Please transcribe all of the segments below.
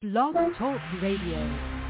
Blog Talk Radio.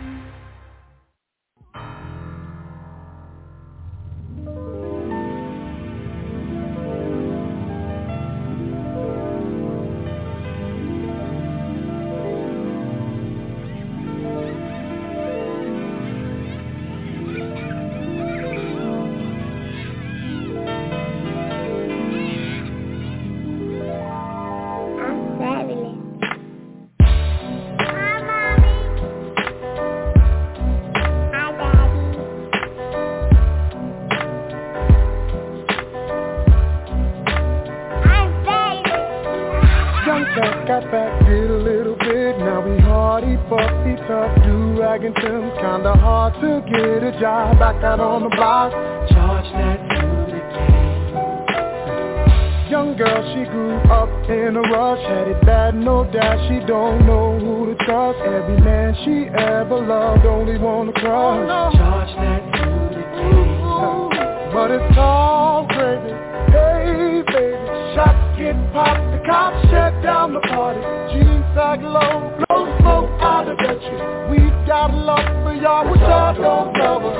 Back out on the block, charge that to the game. Young girl, she grew up in a rush, had it bad, no doubt. She don't know who to trust. Every man she ever loved, only wanna crush. Charge that to the game. But it's all gravy. Hey baby, shots get popped, the cops shut down the party. Jeans sag low, blow smoke out of the tree. We got love for y'all, which y'all don't love us.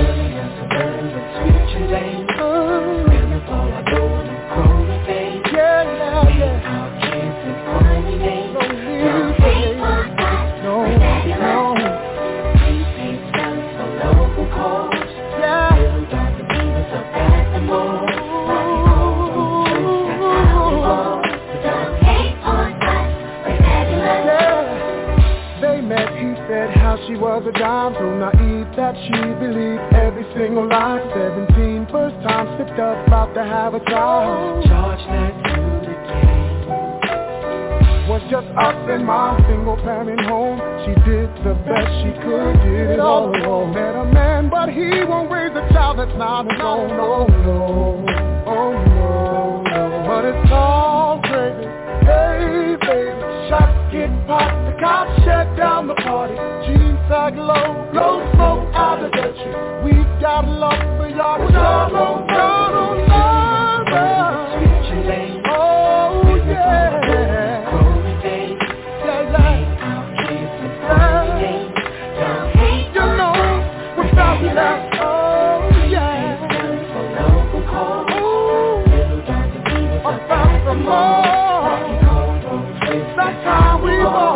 She was a dime, so naive that she believed every single line. 17, first time slipped up, about to have a child. Charge that to the game. Was just us and my single parent home. She did the best she could, did it all alone. Met a man, but he won't raise a child that's not his own. Oh no, oh no, no. But it's all crazy. Hey baby, shots get popped, the cops shut down the party. Sag low, blow smoke out of the tree. We got love for y'all, but y'all don't love us. Oh yeah, you know, without love, oh yeah. Ooh, about the more, that's how we roll.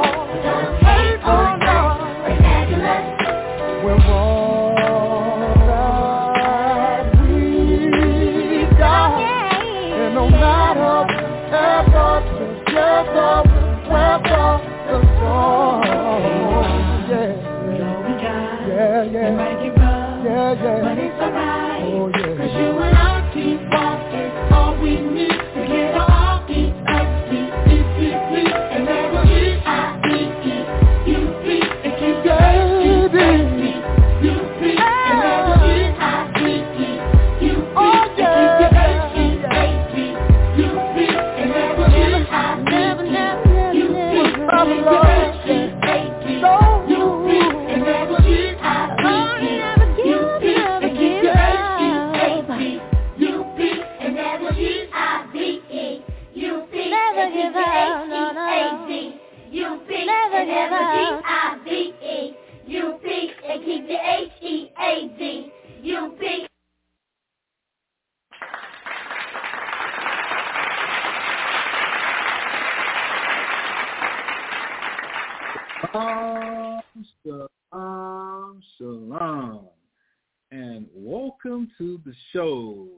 But it's alright, oh, yeah. 'Cause you and I keep walking, all we need to get our heartbeat up, beat, and never G-I-B-E-U-P, and keep your H-E-A-B-U-P, and never G-I-B-E-U-P, and keep your H-E-A-B-U-P, and never G-I-B-E-U-P, and keep your H-E-A-B-U-P, and never and keep the H-E-A-D-U-P. Shalom, and welcome to the show,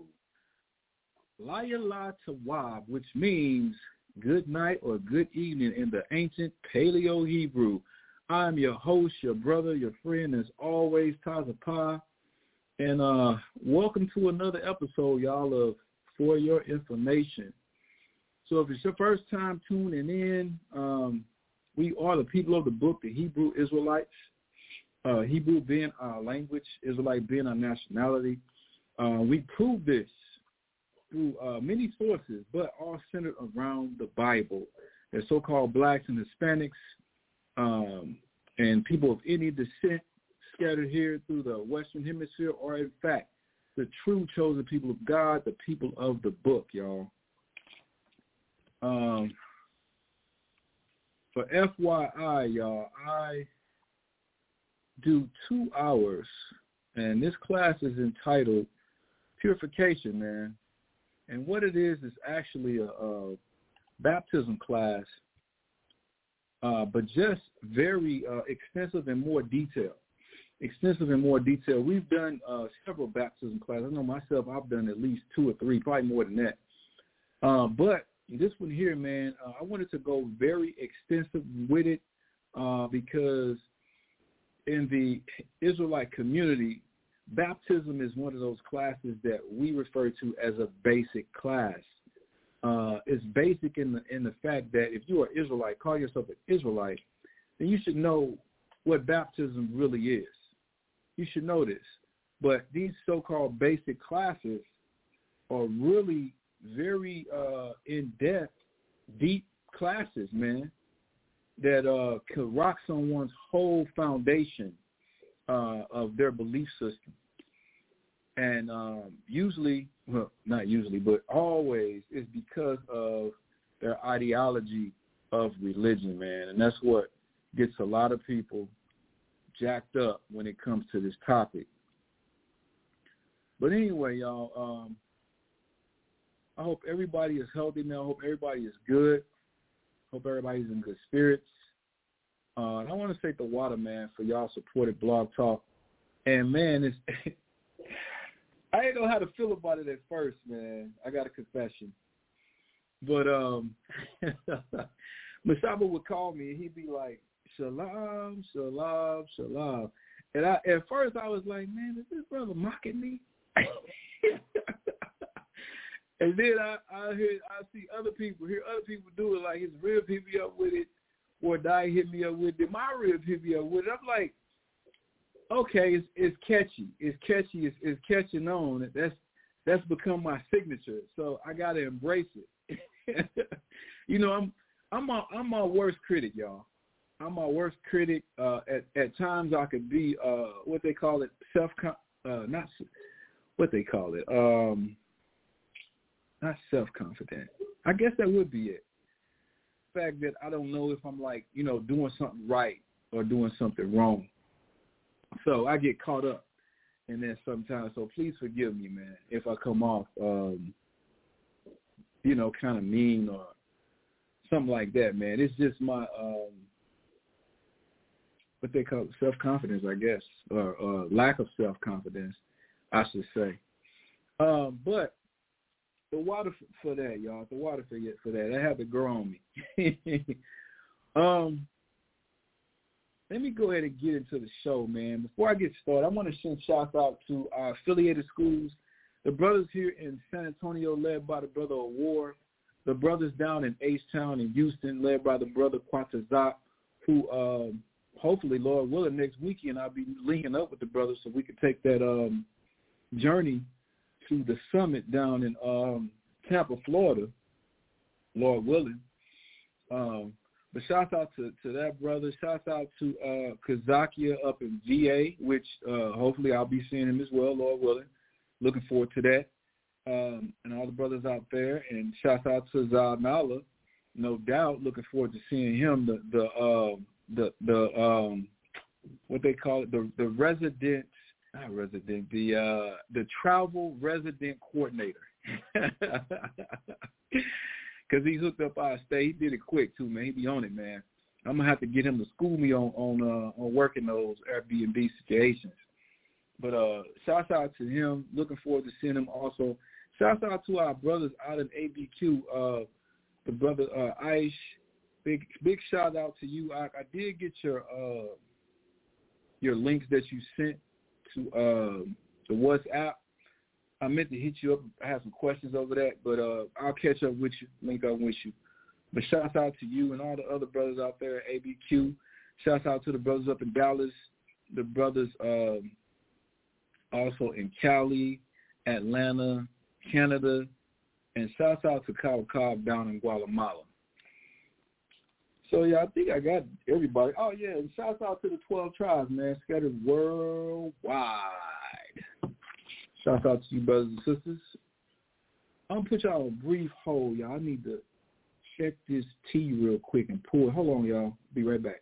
Layla Tawab, which means good night or good evening in the ancient Paleo-Hebrew. I'm your host, your brother, your friend, as always, Tazapah, and welcome to another episode, y'all, of For Your Information. So if it's your first time tuning in, we are the people of the book, the Hebrew Israelites, Hebrew being our language, Israelite being our nationality. We prove this through many sources, but all centered around the Bible. There's so-called blacks and Hispanics, and people of any descent scattered here through the Western Hemisphere, or in fact, the true chosen people of God, the people of the book, y'all. for FYI, y'all, I do 2 hours, and this class is entitled Purification, man. And what it is actually a baptism class, but just very extensive and more detailed. We've done several baptism classes. I know myself, I've done at least 2 or 3, probably more than that. But this one here, man, I wanted to go very extensive with it because in the Israelite community, baptism is one of those classes that we refer to as a basic class. It's basic in the fact that if you are Israelite, call yourself an Israelite, then you should know what baptism really is. You should know this. But these so-called basic classes are really very in-depth, deep classes, man, that could rock someone's whole foundation of their belief system. And usually, well, not usually, but always, is because of their ideology of religion, man. And that's what gets a lot of people jacked up when it comes to this topic. But anyway, y'all, I hope everybody is healthy, man. I hope everybody is good. Hope everybody's in good spirits. And I want to thank the Water, man, for y'all supported Blog Talk. And, man, it's I didn't know how to feel about it at first, man. I got a confession. But Mashaba would call me, and he'd be like, Shalom, Shalom, Shalom. And at first I was like, man, is this brother mocking me? And then I see other people do it like his rib hit me up with it, or Dai hit me up with it. My rib hit me up with it. I'm like, okay, it's catchy. It's catchy. It's catching on. That's become my signature. So I gotta embrace it. You know, I'm my worst critic, y'all. I'm my worst critic. At times I could be what they call it not self-confident. I guess that would be it. The fact that I don't know if I'm doing something right or doing something wrong. So I get caught up in that sometimes. So please forgive me, man, if I come off, kind of mean or something like that, man. It's just my, what they call it, self-confidence, I guess, or lack of self-confidence, I should say. But the water for that, y'all. The water for that. That had to grow on me. Let me go ahead and get into the show, man. Before I get started, I want to send shout out to our affiliated schools, the brothers here in San Antonio, led by the brother Awar, the brothers down in H-Town in Houston, led by the brother Quatazak, who hopefully, Lord willing, next weekend I'll be linking up with the brothers so we can take that journey to the summit down in Tampa, Florida, Lord willing. But shout out to that brother. Shout out to Kazakia up in VA, which hopefully I'll be seeing him as well, Lord willing. Looking forward to that. And all the brothers out there. And shout out to Zanala, no doubt. Looking forward to seeing him. The what they call it, the resident, not resident, the travel resident coordinator. Because he hooked up our stay. He did it quick, too, man. He be on it, man. I'm going to have to get him to school me on working those Airbnb situations. But shout out to him. Looking forward to seeing him also. Shout out to our brothers out in ABQ, the brother Aish. Big shout out to you. I did get your links that you sent to the WhatsApp. I meant to hit you up. I have some questions over that, but I'll catch up with you, link up with you. But shout out to you and all the other brothers out there at ABQ. Shout out to the brothers up in Dallas, the brothers also in Cali, Atlanta, Canada, and shout out to Kyle Cobb down in Guatemala. So, yeah, I think I got everybody. Oh, yeah, and shout out to the 12 tribes, man, scattered worldwide. Shout out to you, brothers and sisters. I'm going to put y'all on a brief hold, y'all. I need to check this tea real quick and pour it. Hold on, y'all. Be right back.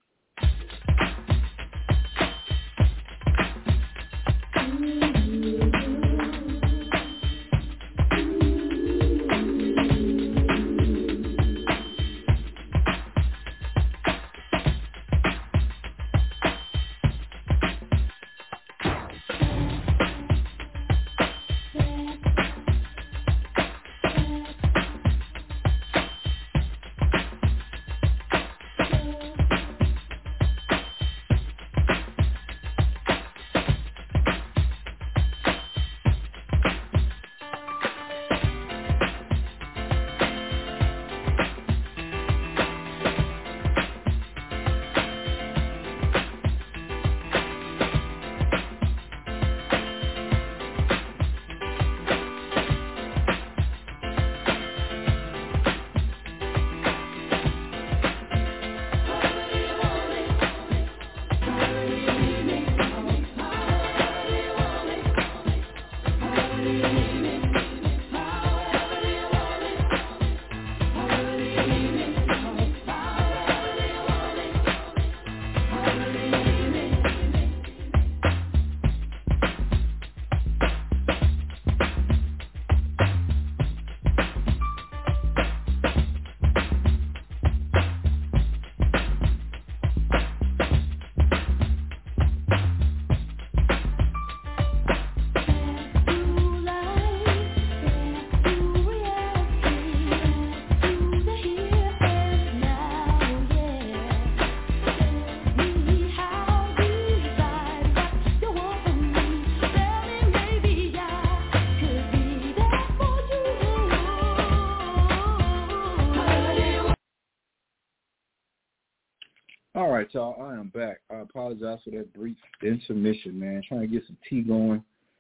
All right, y'all, I am back. I apologize for that brief intermission, man. Trying to get some tea going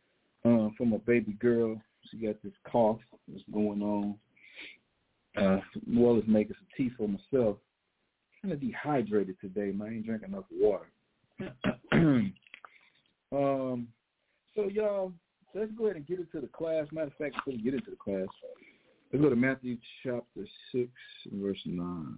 for my baby girl. She got this cough that's going on. As well as making some tea for myself. Kind of dehydrated today, man. I ain't drinking enough water. So, y'all, let's go ahead and get into the class. Matter of fact, before we get into the class, let's go to Matthew chapter 6 and verse 9.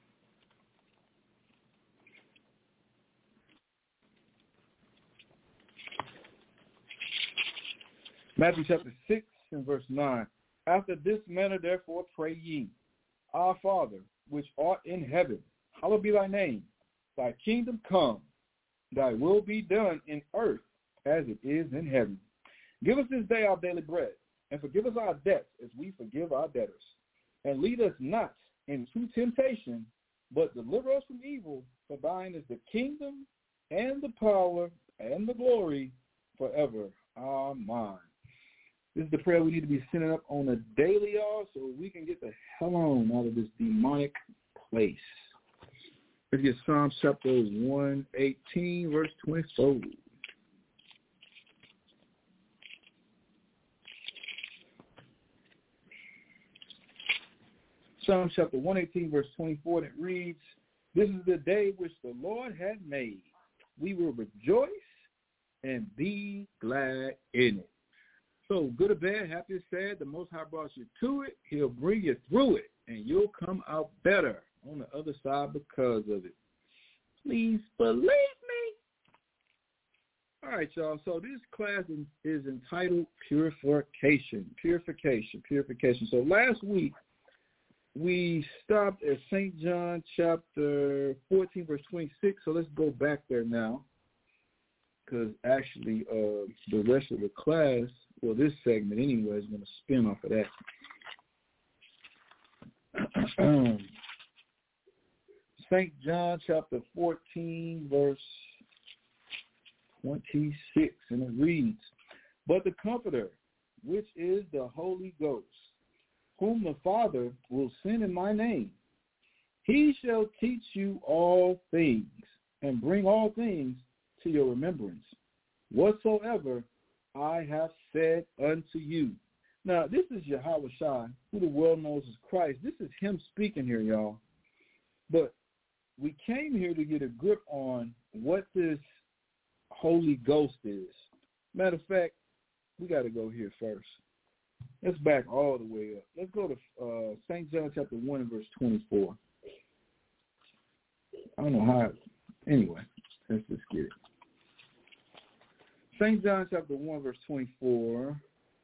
Matthew chapter 6 and verse 9. After this manner, therefore, pray ye, Our Father, which art in heaven, hallowed be thy name. Thy kingdom come, thy will be done in earth as it is in heaven. Give us this day our daily bread, and forgive us our debts as we forgive our debtors. And lead us not into temptation, but deliver us from evil. For thine is the kingdom and the power and the glory forever. Amen. This is the prayer we need to be sending up on a daily, y'all, so we can get the hell on out of this demonic place. Let's get Psalms chapter 118, verse 24. Psalms chapter 118, verse 24, and it reads, This is the day which the Lord hath made. We will rejoice and be glad in it. So, good or bad, happy or sad, the Most High brought you to it. He'll bring you through it, and you'll come out better on the other side because of it. Please believe me. All right, y'all. So this class is entitled Purification. So last week, we stopped at St. John chapter 14, verse 26. So let's go back there now, because actually the rest of the class, well, this segment anyway, is going to spin off of that. St. John chapter 14, verse 26, and it reads, But the Comforter, which is the Holy Ghost, whom the Father will send in my name, he shall teach you all things, and bring all things to your remembrance, whatsoever I have said unto you. Now, this is Yahweh Shai, who the world knows as Christ. This is him speaking here, y'all. But we came here to get a grip on what this Holy Ghost is. Matter of fact, we got to go here first. Let's back all the way up. Let's go to St. John chapter 1 and verse 24. I don't know how. Anyway, let's just get it. St. John chapter 1 verse 24.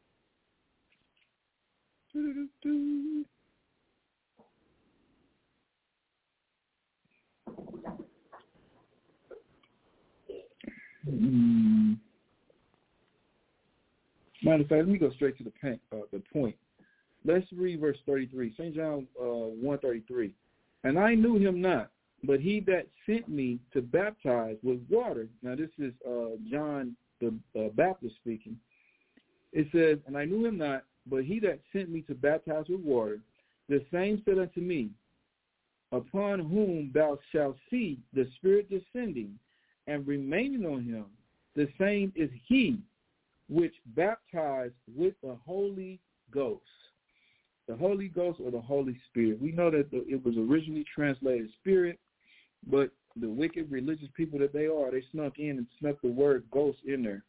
Matter of fact, let me go straight to the point. Let's read verse 33. St. John 1:33. And I knew him not, but he that sent me to baptize with water. Now this is John the Baptist speaking. It says, and I knew him not, but he that sent me to baptize with water, the same said unto me, upon whom thou shalt see the Spirit descending and remaining on him, the same is he which baptized with the Holy Ghost. The Holy Ghost or the Holy Spirit. We know that it was originally translated Spirit, but the wicked religious people that they are, they snuck in and snuck the word ghost in there.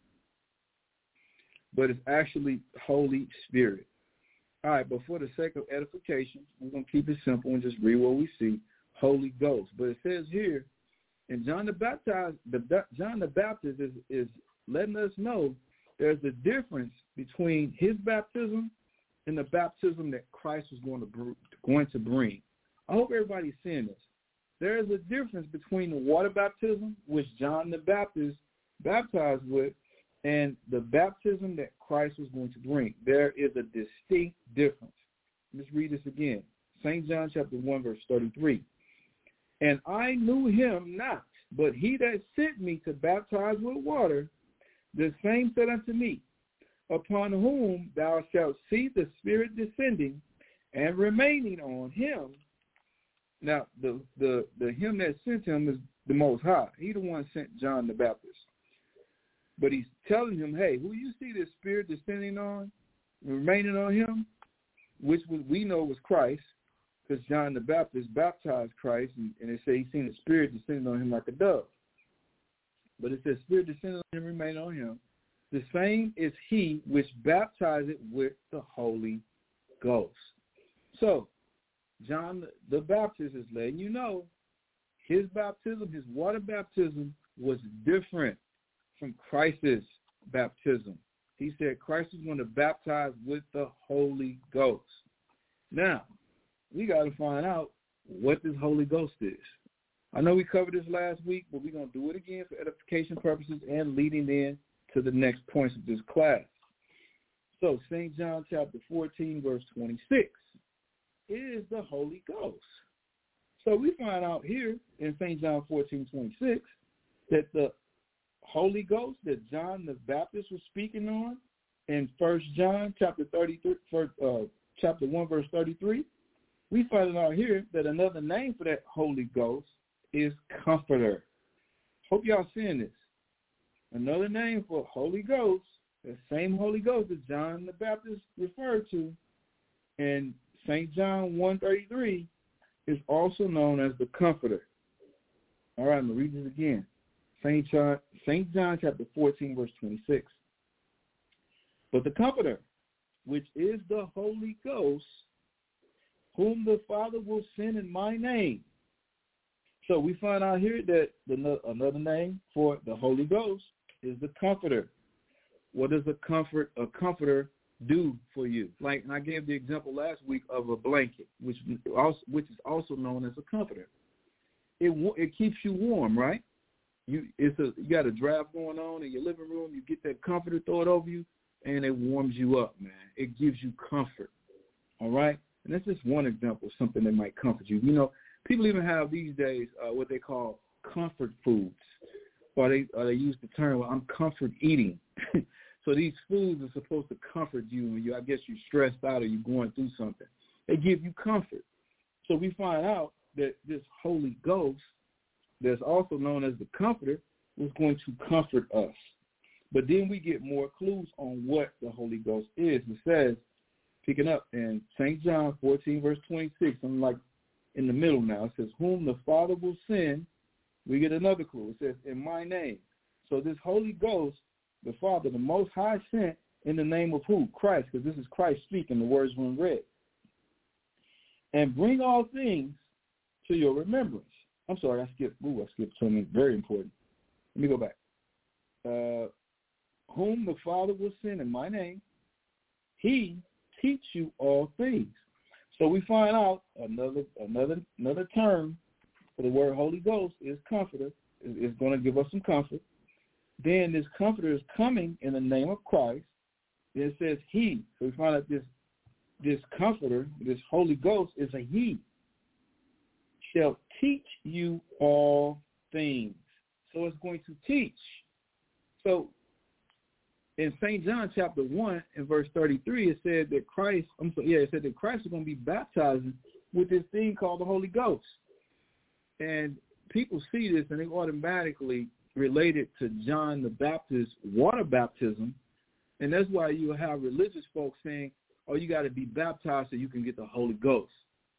But it's actually Holy Spirit. All right, but for the sake of edification, we're going to keep it simple and just read what we see, Holy Ghost. But it says here, and John the Baptist is letting us know there's a difference between his baptism and the baptism that Christ was going to bring. I hope everybody's seeing this. There is a difference between the water baptism, which John the Baptist baptized with, and the baptism that Christ was going to bring. There is a distinct difference. Let's read this again. St. John chapter 1, verse 33. And I knew him not, but he that sent me to baptize with water, the same said unto me, upon whom thou shalt see the Spirit descending and remaining on him. Now, the him that sent him is the Most High. He the one sent John the Baptist. But he's telling him, hey, who you see the Spirit descending on, remaining on him, which we know was Christ, because John the Baptist baptized Christ, and they say he's seen the Spirit descending on him like a dove. But it says Spirit descending on him, remaining on him. The same is he which baptized with the Holy Ghost. So, John the Baptist is letting you know his baptism, his water baptism, was different from Christ's baptism. He said Christ is going to baptize with the Holy Ghost. Now, we got to find out what this Holy Ghost is. I know we covered this last week, but we're going to do it again for edification purposes and leading in to the next points of this class. So, St. John chapter 14, verse 26 is the Holy Ghost. So we find out here in St. John 14:26 that the Holy Ghost that John the Baptist was speaking on in 1 John chapter 1, verse 33, we find out here that another name for that Holy Ghost is Comforter. Hope y'all seeing this. Another name for Holy Ghost, the same Holy Ghost that John the Baptist referred to in St. John 1:33 is also known as the Comforter. All right, I'm going to read this again. St. John chapter 14, verse 26. But the Comforter, which is the Holy Ghost, whom the Father will send in my name. So we find out here that another name for the Holy Ghost is the Comforter. What does a comforter do for you? Like, and I gave the example last week of a blanket, which is also known as a comforter. It keeps you warm, right? You got a draft going on in your living room. You get that comforter, throw it over you, and it warms you up, man. It gives you comfort. All right, and that's just one example of something that might comfort you. You know, people even have these days what they call comfort foods, or they use the term, well, I'm comfort eating. So these foods are supposed to comfort you when I guess you're stressed out or you're going through something. They give you comfort. So we find out that this Holy Ghost, that's also known as the Comforter, was going to comfort us. But then we get more clues on what the Holy Ghost is. It says, picking up in St. John 14, verse 26, I'm like in the middle now. It says, whom the Father will send. We get another clue. It says, in my name. So this Holy Ghost, the Father, the Most High, sent In the name of who? Christ, because this is Christ speaking. The words were read. And bring all things to your remembrance. I'm sorry, I skipped something very important. Let me go back. Whom the Father will send in my name, he teach you all things. So we find out another term for the word Holy Ghost is comforter. Is going to give us some comfort. Then this comforter is coming in the name of Christ. Then it says he. So we find out this comforter, this Holy Ghost, is a he. Shall teach you all things. So it's going to teach. So in St. John chapter 1 and verse 33, it said that Christ is going to be baptizing with this thing called the Holy Ghost. And people see this and they automatically relate it to John the Baptist's water baptism. And that's why you have religious folks saying, oh, you got to be baptized so you can get the Holy Ghost.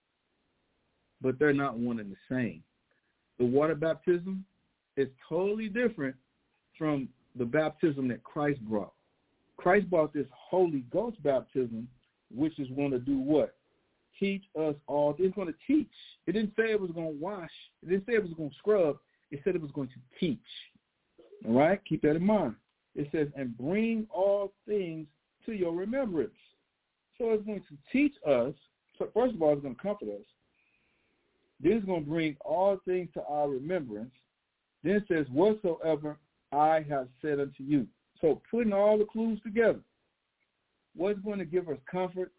But they're not one and the same. The water baptism is totally different from the baptism that Christ brought. Christ brought this Holy Ghost baptism, which is going to do what? Teach us all. It's going to teach. It didn't say it was going to wash. It didn't say it was going to scrub. It said it was going to teach. All right? Keep that in mind. It says, and bring all things to your remembrance. So it's going to teach us. So first of all, it's going to comfort us. Then it's going to bring all things to our remembrance. Then it says, whatsoever I have said unto you. So putting all the clues together, what's going to give us comfort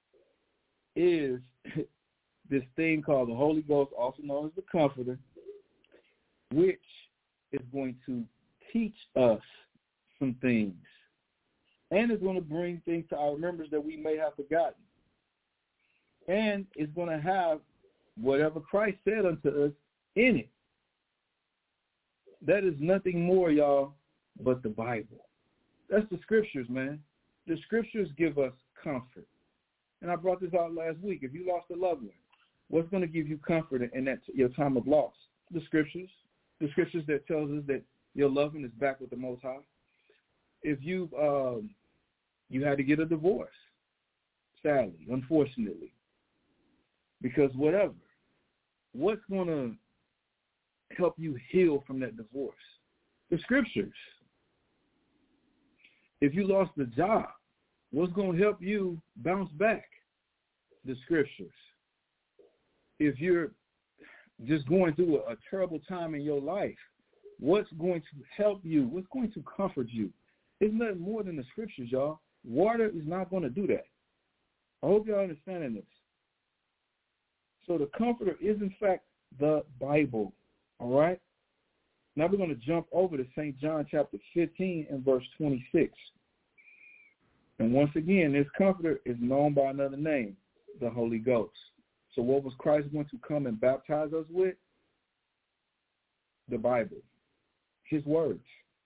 is this thing called the Holy Ghost, also known as the Comforter, which is going to teach us some things. And it's going to bring things to our remembrance that we may have forgotten. And it's going to have whatever Christ said unto us in it. That is nothing more, y'all, but the Bible. That's the scriptures, man. The scriptures give us comfort. And I brought this out last week. If you lost a loved one, what's going to give you comfort in that your time of loss? The scriptures. The scriptures that tells us that your loved one is back with the Most High. If you had to get a divorce, sadly, unfortunately, because what's going to help you heal from that divorce? The scriptures. If you lost the job, what's going to help you bounce back? The scriptures. If you're just going through a terrible time in your life, what's going to help you? What's going to comfort you? It's nothing more than the scriptures, y'all. Water is not going to do that. I hope y'all understanding this. So the Comforter is, in fact, the Bible. All right? Now we're going to jump over to St. John chapter 15 and verse 26. And once again, this Comforter is known by another name, the Holy Ghost. So what was Christ going to come and baptize us with? The Bible, his words.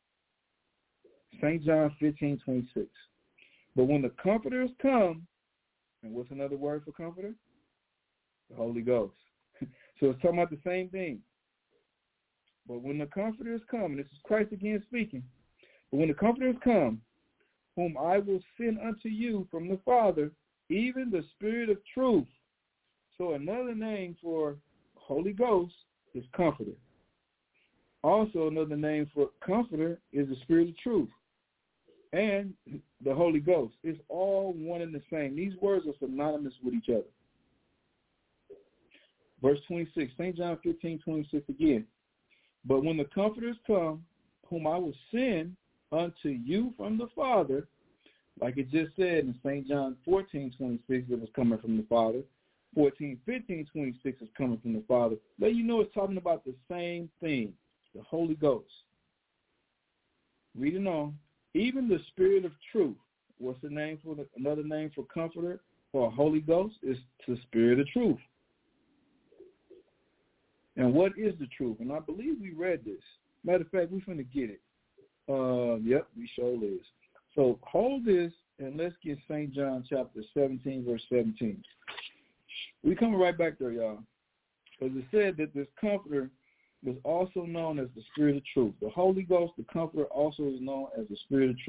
St. John 15:26. But when the Comforters come, and what's another word for Comforter? The Holy Ghost. So it's talking about the same thing. But when the Comforters come, and this is Christ again speaking, but when the Comforters come, whom I will send unto you from the Father, even the Spirit of truth. So another name for Holy Ghost is Comforter. Also another name for Comforter is the Spirit of truth. And the Holy Ghost. It's all one and the same. These words are synonymous with each other. Verse 26, St. John 15:26 again. But when the Comforters come, whom I will send unto you from the Father, like it just said in St. John 14:26, it was coming from the Father. 14:15:26 is coming from the Father. Let you know it's talking about the same thing, the Holy Ghost. Reading on. Even the Spirit of truth. What's the name for another name for Comforter or Holy Ghost? Is the Spirit of truth. And what is the truth? And I believe we read this. Matter of fact, we're going to get it. Yep, we sure is. So hold this and let's get St. John chapter 17, verse 17. We coming right back there, y'all. Because it said that this Comforter was also known as the Spirit of truth. The Holy Ghost, the Comforter, also is known as the Spirit of truth.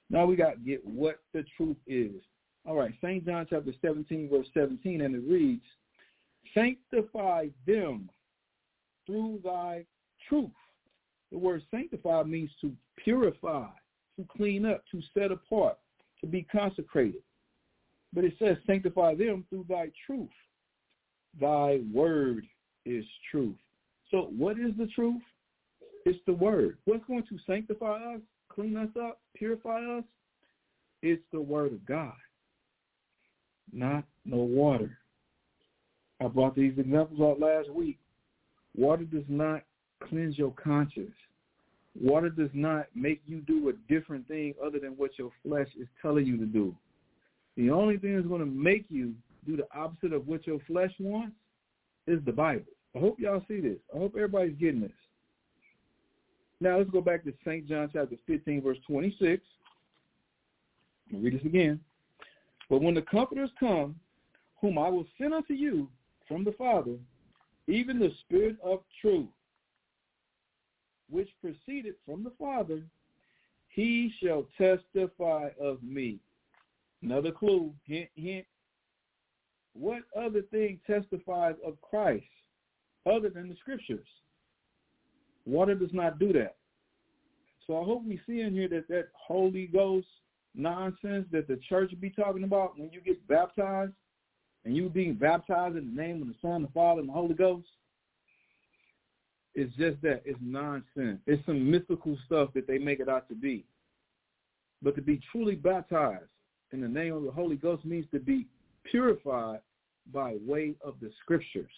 Now we got to get what the truth is. All right, St. John chapter 17, verse 17, and it reads, sanctify them through thy truth. The word sanctify means to purify, to clean up, to set apart, to be consecrated. But it says sanctify them through thy truth. Thy word is truth. So what is the truth? It's the word. What's going to sanctify us, clean us up, purify us? It's the word of God, not no water. I brought these examples out last week. Water does not cleanse your conscience. Water does not make you do a different thing other than what your flesh is telling you to do. The only thing that's going to make you do the opposite of what your flesh wants is the Bible. I hope y'all see this. I hope everybody's getting this. Now let's go back to St. John chapter 15, verse 26. I'll read this again. But when the Comforters come, whom I will send unto you from the Father, even the Spirit of truth, which proceeded from the Father, he shall testify of me. Another clue, hint, hint. What other thing testifies of Christ other than the Scriptures? Water does not do that. So I hope we see in here that Holy Ghost nonsense that the church be talking about when you get baptized, and you being baptized in the name of the Son, the Father, and the Holy Ghost, it's just that. It's nonsense. It's some mystical stuff that they make it out to be. But to be truly baptized in the name of the Holy Ghost means to be purified by way of the Scriptures.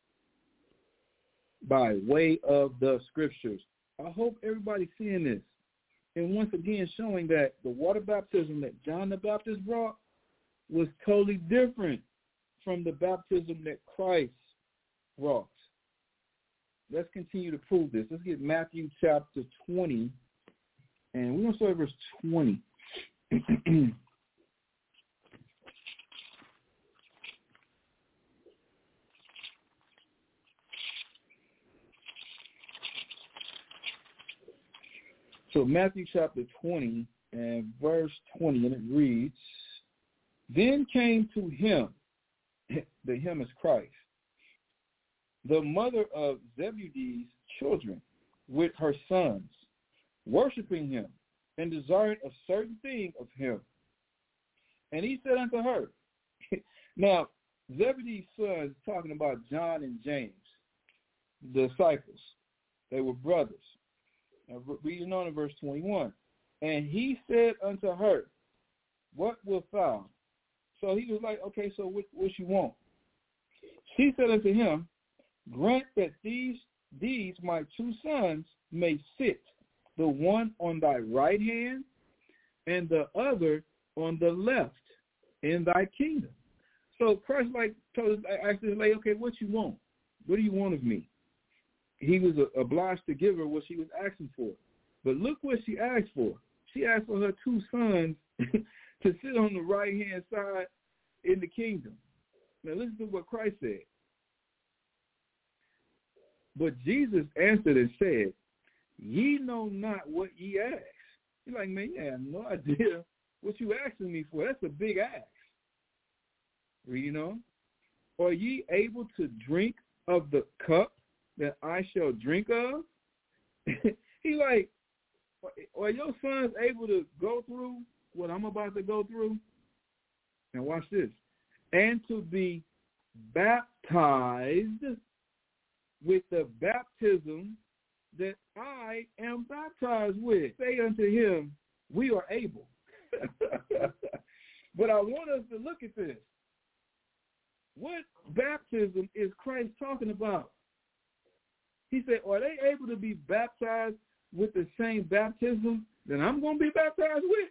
By way of the Scriptures. I hope everybody's seeing this. And once again, showing that the water baptism that John the Baptist brought was totally different from the baptism that Christ brought. Let's continue to prove this. Let's get Matthew chapter 20, and we're going to start at verse 20. So Matthew chapter 20 and verse 20, and it reads, then came to him, the him is Christ, the mother of Zebedee's children with her sons, worshiping him and desiring a certain thing of him. And he said unto her, now Zebedee's sons, talking about John and James, the disciples, they were brothers. Now, reading on in verse 21, and he said unto her, what wilt thou? So he was like, okay, so what you want? She said unto him, grant that these my two sons may sit, the one on thy right hand and the other on the left in thy kingdom. So Christ asked this lady, okay, what you want? What do you want of me? He was obliged to give her what she was asking for. But look what she asked for. She asked for her two sons to sit on the right-hand side in the kingdom. Now listen to what Christ said. But Jesus answered and said, ye know not what ye ask. You're like, man, you have no idea what you asking me for. That's a big ask. Reading on. Are ye able to drink of the cup that I shall drink of? He like, are your sons able to go through what I'm about to go through? Now watch this. And to be baptized with the baptism that I am baptized with. Say unto him, we are able. But I want us to look at this. What baptism is Christ talking about? He said, are they able to be baptized with the same baptism that I'm going to be baptized with?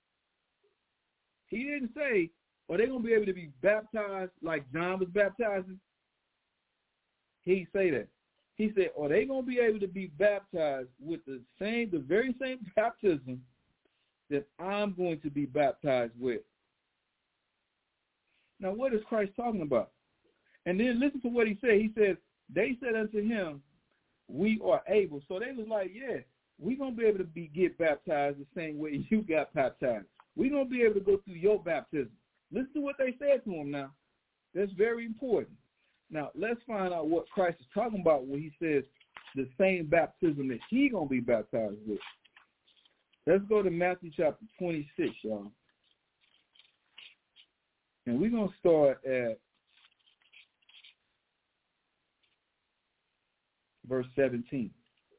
He didn't say, are they going to be able to be baptized like John was baptizing? He didn't say that. He said, are they going to be able to be baptized with the very same baptism that I'm going to be baptized with? Now, what is Christ talking about? And then listen to what he said. He said, they said unto him, we are able. So they was like, yeah, we're going to be able to get baptized the same way you got baptized. We're going to be able to go through your baptism. Listen to what they said to him now. That's very important. Now, let's find out what Christ is talking about when he says the same baptism that he's going to be baptized with. Let's go to Matthew chapter 26, y'all. And we're going to start at verse 17.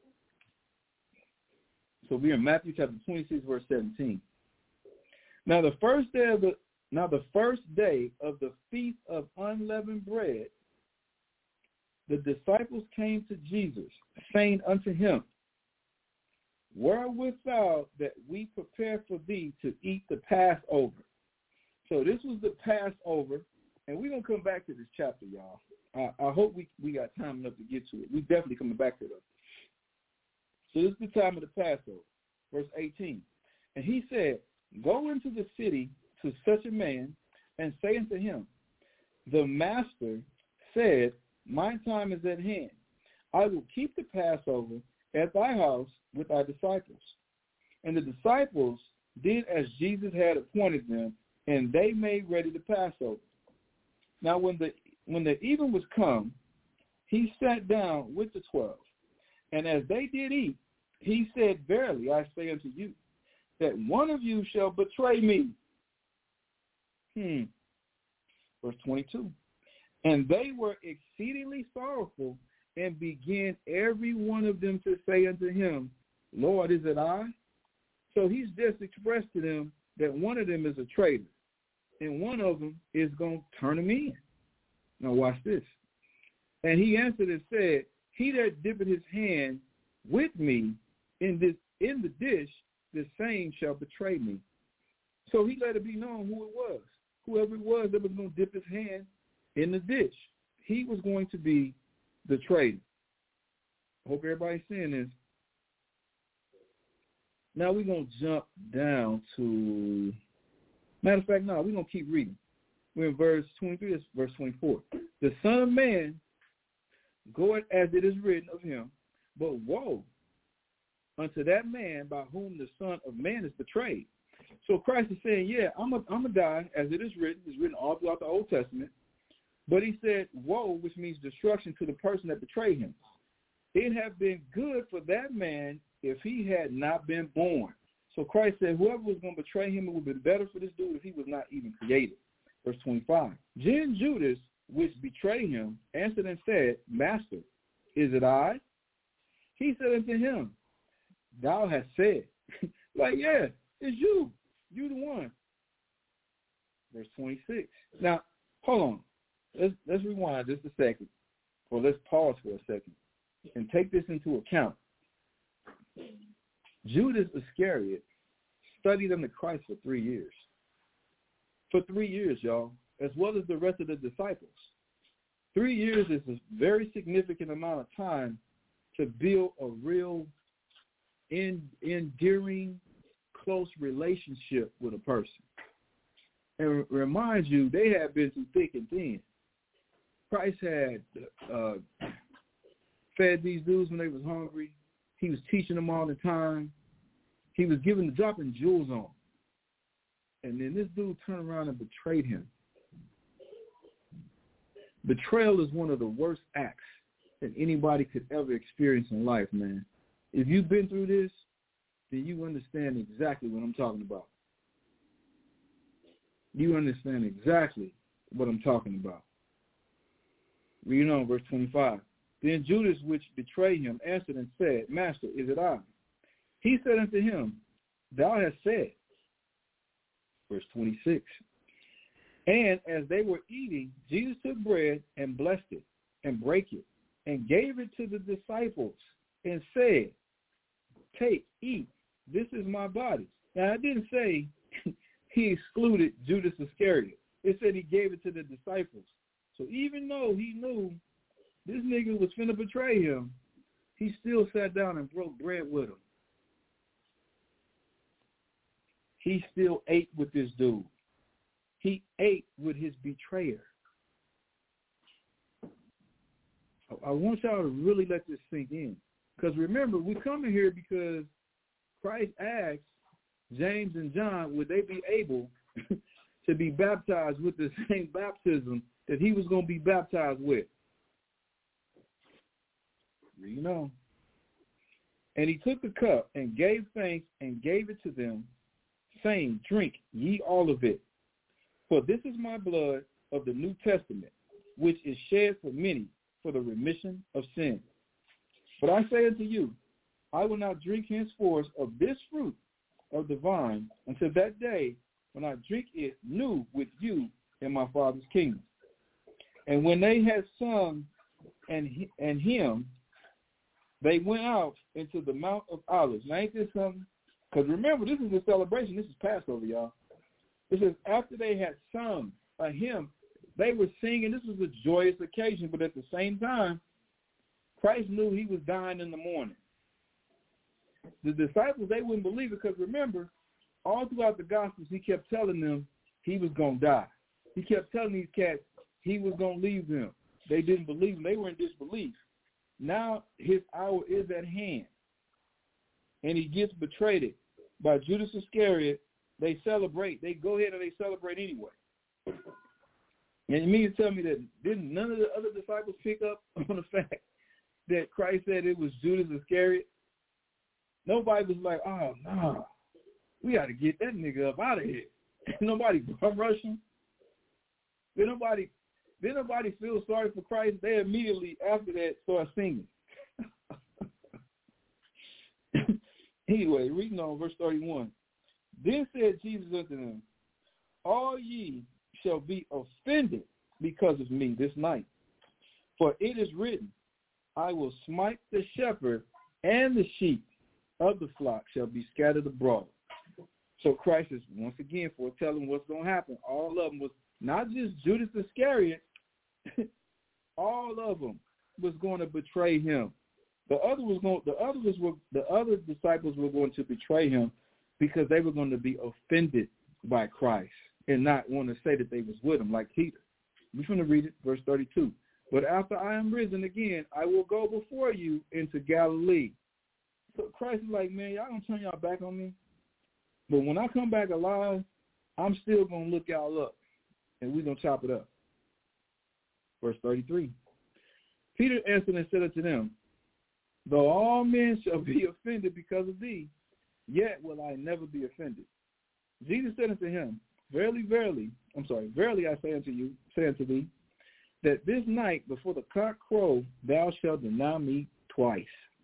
So we're in Matthew chapter 26, verse 17. Now the first day of the feast of unleavened bread, the disciples came to Jesus, saying unto him, Where wilt thou that we prepare for thee to eat the Passover? So this was the Passover, and we're going to come back to this chapter, y'all. I hope we got time enough to get to it. We're definitely coming back to it. So this is the time of the Passover, verse 18. And he said, Go into the city to such a man, and say unto him, The master said, My time is at hand. I will keep the Passover at thy house with thy disciples. And the disciples did as Jesus had appointed them, and they made ready the Passover. Now when the even was come, he sat down with the 12. And as they did eat, he said, Verily I say unto you, that one of you shall betray me. Verse 22. And they were exceedingly sorrowful, and began every one of them to say unto him, Lord, is it I? So he's just expressed to them that one of them is a traitor, and one of them is going to turn him in. Now watch this. And he answered and said, He that dippeth his hand with me in the dish, the same shall betray me. So he let it be known who it was. Whoever it was that was going to dip his hand in the dish, he was going to be the traitor. I hope everybody's seeing this. Now we're going to jump down to, matter of fact, no, we're going to keep reading. We're in verse 23, that's verse 24. The Son of Man goeth as it is written of him, but woe unto that man by whom the Son of Man is betrayed. So Christ is saying, yeah, I'm a die as it is written. It's written all throughout the Old Testament. But he said, woe, which means destruction to the person that betrayed him. It had been good for that man if he had not been born. So Christ said, whoever was going to betray him, it would have been better for this dude if he was not even created. Verse 25. Then Judas, which betrayed him, answered and said, Master, is it I? He said unto him, Thou hast said. Like, yeah, it's you. You the one. Verse 26. Now, hold on. Let's rewind just a second, or let's pause for a second and take this into account. Judas Iscariot studied under Christ for 3 years. For 3 years, y'all, as well as the rest of the disciples. 3 years is a very significant amount of time to build a real endearing, close relationship with a person. And remind you, they had been through thick and thin. Christ had fed these dudes when they was hungry. He was teaching them all the time. He was dropping jewels on them. And then this dude turned around and betrayed him. Betrayal is one of the worst acts that anybody could ever experience in life, man. If you've been through this, then you understand exactly what I'm talking about. You understand exactly what I'm talking about. Read on, verse 25. Then Judas, which betrayed him, answered and said, Master, is it I? He said unto him, Thou hast said. Verse 26. And as they were eating, Jesus took bread and blessed it and brake it and gave it to the disciples and said, Take, eat, this is my body. Now, I didn't say he excluded Judas Iscariot. It said he gave it to the disciples. So even though he knew this nigga was finna betray him, he still sat down and broke bread with him. He still ate with this dude. He ate with his betrayer. I want y'all to really let this sink in. Because remember, we come in here because Christ asked James and John, would they be able to be baptized with the same baptism that he was going to be baptized with? You know. And he took the cup and gave thanks and gave it to them, saying, drink ye all of it. For this is my blood of the New Testament, which is shed for many for the remission of sin. But I say unto you, I will not drink henceforth of this fruit of the vine until that day when I drink it new with you in my Father's kingdom. And when they had sung and hymn, they went out into the Mount of Olives. Now, ain't this something? Because remember, this is a celebration. This is Passover, y'all. It says after they had sung a hymn, they were singing. This was a joyous occasion, but at the same time, Christ knew he was dying in the morning. The disciples, they wouldn't believe it because remember, all throughout the Gospels, he kept telling them he was going to die. He kept telling these cats he was going to leave them. They didn't believe him. They were in disbelief. Now his hour is at hand, and he gets betrayed by Judas Iscariot. They celebrate. They go ahead and they celebrate anyway. And you mean to tell me that didn't none of the other disciples pick up on the fact that Christ said it was Judas Iscariot? Nobody was like, oh, no, we got to get that nigga up out of here. Nobody bum rush him. Then nobody feel sorry for Christ. They immediately after that start singing. Anyway, reading on verse 31. Then said Jesus unto them, all ye shall be offended because of me this night. For it is written, I will smite the shepherd, and the sheep of the flock shall be scattered abroad. So Christ is once again foretelling what's going to happen. All of them was not just Judas Iscariot. All of them was going to betray him. The other disciples were going to betray him because they were going to be offended by Christ and not want to say that they was with him like Peter. We're going to read it, verse 32. But after I am risen again, I will go before you into Galilee. So Christ is like, man, y'all going to turn y'all back on me? But when I come back alive, I'm still going to look y'all up, and we're going to chop it up. Verse 33. Peter answered and said unto them, though all men shall be offended because of thee, yet will I never be offended. Jesus said unto him, verily I say unto thee, that this night before the cock crow, thou shalt deny me thrice,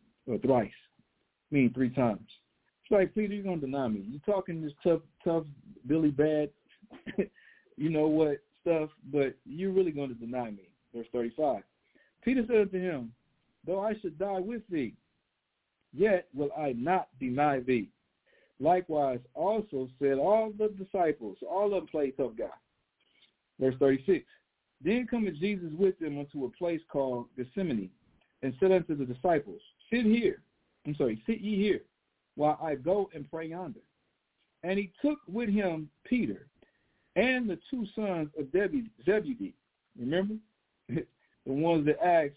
meaning 3 times. It's like, Peter, you're going to deny me. You're talking this tough, Billy Bad, you know what, stuff, but you're really going to deny me. Verse 35. Peter said unto him, though I should die with thee, yet will I not deny thee. Likewise also said all the disciples. All of them played tough guy. Verse 36. Then cometh Jesus with them unto a place called Gethsemane, and said unto the disciples, sit ye here, while I go and pray yonder. And he took with him Peter and the 2 sons of Zebedee. Remember? The ones that asked,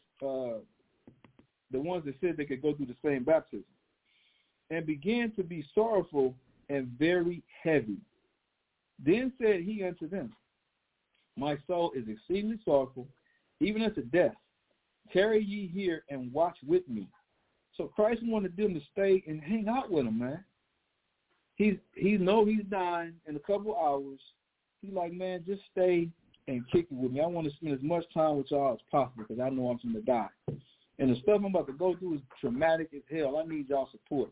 the ones that said they could go through the same baptism. And began to be sorrowful and very heavy. Then said he unto them, my soul is exceedingly sorrowful, even unto death. Tarry ye here and watch with me. So Christ wanted them to stay and hang out with him, man. He know he's dying in a couple hours. He's like, man, just stay and kick it with me. I want to spend as much time with y'all as possible because I know I'm going to die. And the stuff I'm about to go through is traumatic as hell. I need y'all support.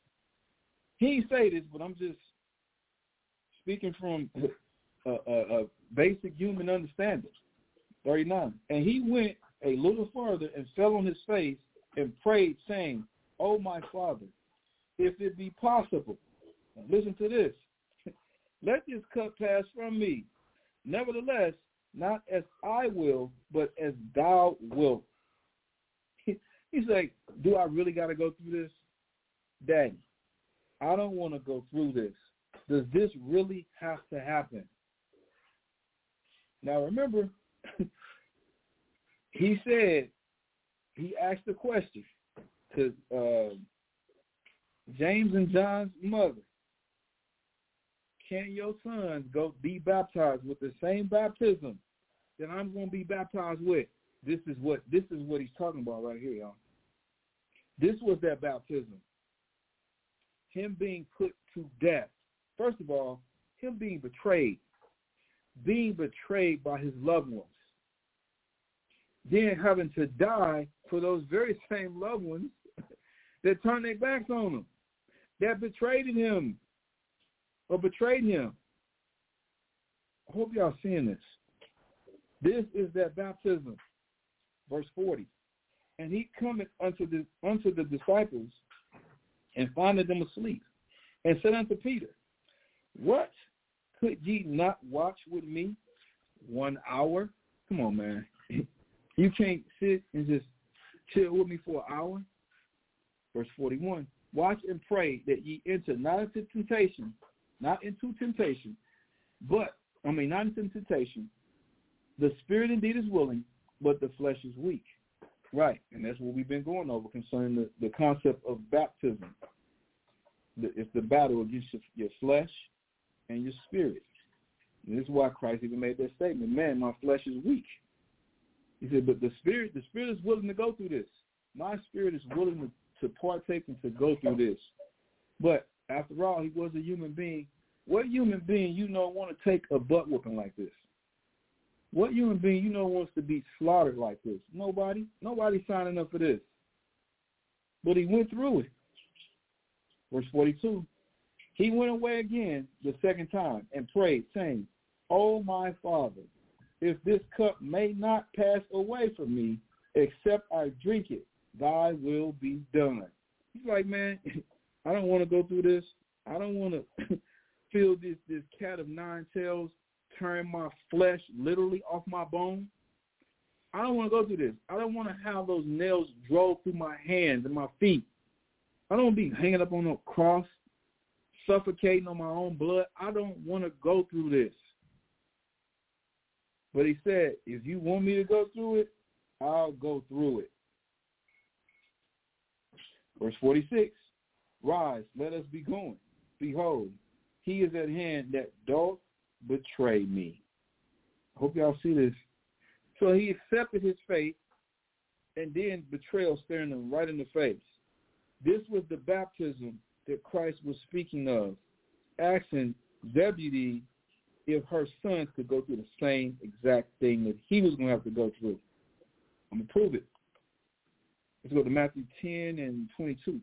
He ain't say this, but I'm just speaking from a basic human understanding. 39. And he went a little further and fell on his face and prayed, saying, oh, my Father, if it be possible, now listen to this, let this cup pass from me. Nevertheless, not as I will, but as thou wilt. He's like, do I really got to go through this? Daddy, I don't want to go through this. Does this really have to happen? Now, remember, he said, he asked the question to James and John's mother, can your sons go be baptized with the same baptism that I'm going to be baptized with? This is what he's talking about right here, y'all. This was that baptism. Him being put to death. First of all, him being betrayed by his loved ones. Then having to die for those very same loved ones that turned their backs on him, that betrayed him. I hope y'all seeing this. This is that baptism. Verse 40. And he cometh unto the disciples and findeth them asleep, and said unto Peter, what? Could ye not watch with me 1 hour? Come on, man. You can't sit and just chill with me for an hour? Verse 41. Watch and pray that ye enter not into temptation, not into temptation. The spirit indeed is willing, but the flesh is weak. Right, and that's what we've been going over concerning the concept of baptism. It's the battle against your flesh and your spirit. And this is why Christ even made that statement, man, my flesh is weak. He said, but the spirit is willing to go through this. My spirit is willing to partake and to go through this. But after all, he was a human being. What human being want to take a butt whooping like this? What human being wants to be slaughtered like this? Nobody. Nobody's signing up for this. But he went through it. Verse 42. He went away again the second time and prayed, saying, O my Father, if this cup may not pass away from me, except I drink it, thy will be done. He's like, man, I don't want to go through this. I don't want to feel this cat of nine tails turn my flesh literally off my bone. I don't want to go through this. I don't want to have those nails drove through my hands and my feet. I don't want to be hanging up on a cross, suffocating on my own blood. I don't want to go through this. But he said, if you want me to go through it, I'll go through it. Verse 46, rise, let us be going. Behold, he is at hand that doth betray me. I hope y'all see this. So he accepted his fate, and then betrayal staring him right in the face. This was the baptism that Christ was speaking of, asking Zebedee if her sons could go through the same exact thing that he was going to have to go through. I'm going to prove it. Let's go to Matthew 10 and 22.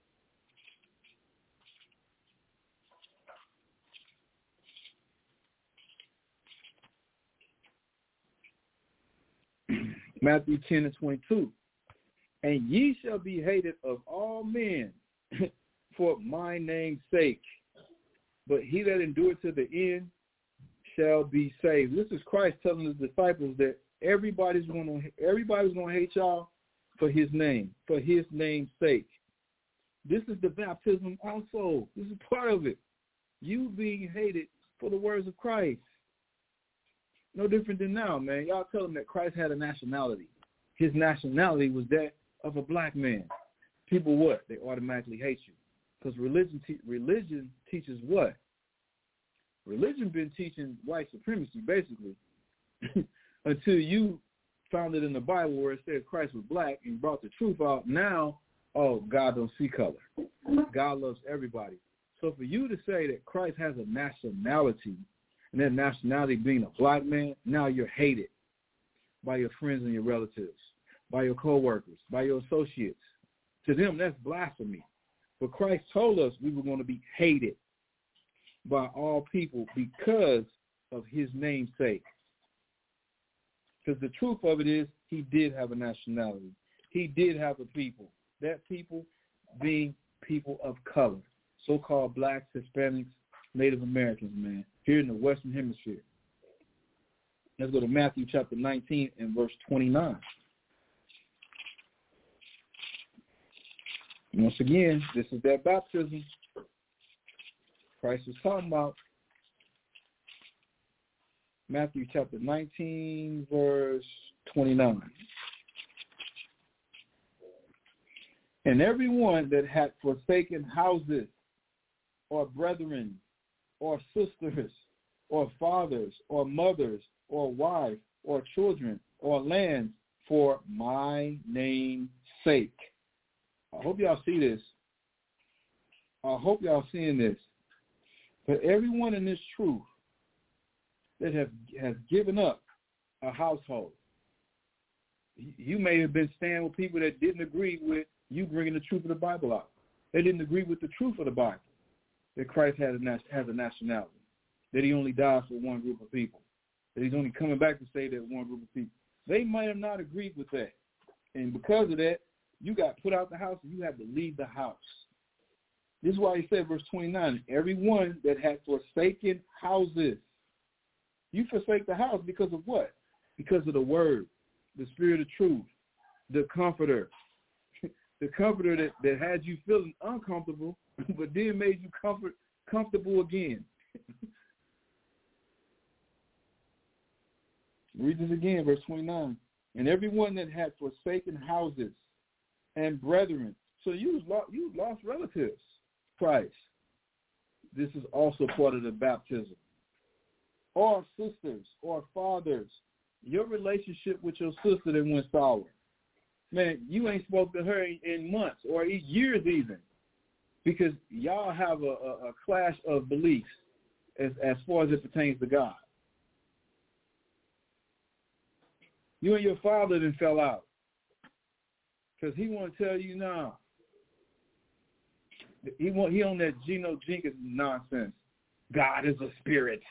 Matthew 10 and 22. And ye shall be hated of all men for my name's sake, but he that endureth to the end shall be saved. This is Christ telling his disciples that everybody's going to hate y'all for his name, for his name's sake. This is the baptism also. This is part of it. You being hated for the words of Christ. No different than now, man. Y'all tell them that Christ had a nationality. His nationality was that of a black man. People what? They automatically hate you. Because religion teaches what? Religion been teaching white supremacy, basically, until you found it in the Bible where it said Christ was black and brought the truth out. Now, oh, God don't see color. God loves everybody. So for you to say that Christ has a nationality, and that nationality being a black man, now you're hated by your friends and your relatives, by your co-workers, by your associates. To them, that's blasphemy. But Christ told us we were going to be hated by all people because of his name's sake. Because the truth of it is he did have a nationality. He did have a people. That people being people of color, so-called blacks, Hispanics, Native Americans, man, here in the Western Hemisphere. Let's go to Matthew chapter 19 and verse 29. Once again, this is that baptism Christ is talking about. Matthew chapter 19, verse 29. And everyone that hath forsaken houses, or brethren, or sisters, or fathers, or mothers, or wives, or children, or lands, for my name's sake. I hope y'all see this. I hope y'all seeing this. For everyone in this truth that has given up a household, you may have been staying with people that didn't agree with you bringing the truth of the Bible out. They didn't agree with the truth of the Bible, that Christ has a nationality, that he only dies for one group of people, that he's only coming back to say that one group of people. They might have not agreed with that. And because of that, you got put out the house and you have to leave the house. This is why he said, verse 29, everyone that has forsaken houses. You forsake the house because of what? Because of the word, the spirit of truth, the comforter. The comforter that had you feeling uncomfortable, but then made you comfortable again. Read this again, verse 29. And everyone that had forsaken houses and brethren. So you lost relatives, Christ. This is also part of the baptism. Or sisters or fathers. Your relationship with your sister that went sour. Man, you ain't spoke to her in months or years even, because y'all have a clash of beliefs as far as it pertains to God. You and your father then fell out because he want to tell you now. He on that Geno Jenkins nonsense. God is a spirit.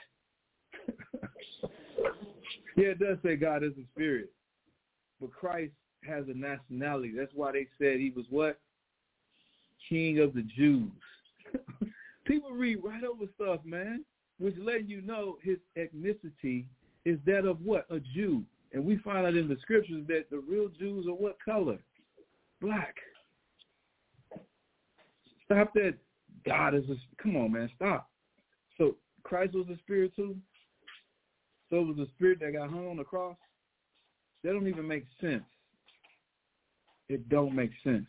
Yeah, it does say God is a spirit, but Christ has a nationality. That's why they said he was what? King of the Jews. People read right over stuff, man, which letting you know his ethnicity is that of what? A Jew. And we find out in the scriptures that the real Jews are what color? Black. Stop that. God is a... Come on, man, stop. So Christ was a spirit too? So it was a spirit that got hung on the cross? That don't even make sense. It don't make sense.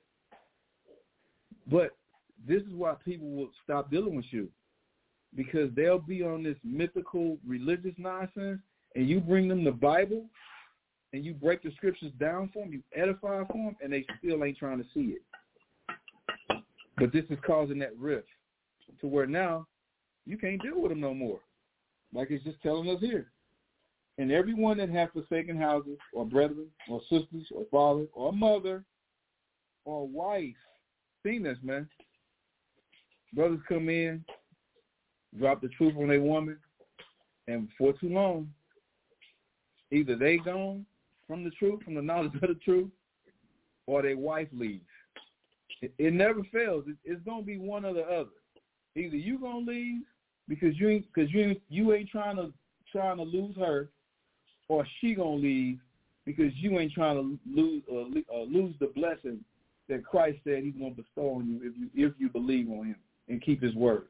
But this is why people will stop dealing with you, because they'll be on this mythical religious nonsense, and you bring them the Bible, and you break the scriptures down for them, you edify for them, and they still ain't trying to see it. But this is causing that rift to where now you can't deal with them no more, like it's just telling us here. And everyone that hath forsaken houses, or brethren, or sisters, or father, or mother, or wife, seen this, man. Brothers come in, drop the truth on their woman, and before too long, either they gone from the truth, from the knowledge of the truth, or their wife leaves. It never fails. It's going to be one or the other. Either you going to leave because you ain't trying to lose her, or she gonna leave because you ain't trying to lose the blessing that Christ said he's gonna bestow on you if you believe on him and keep his word.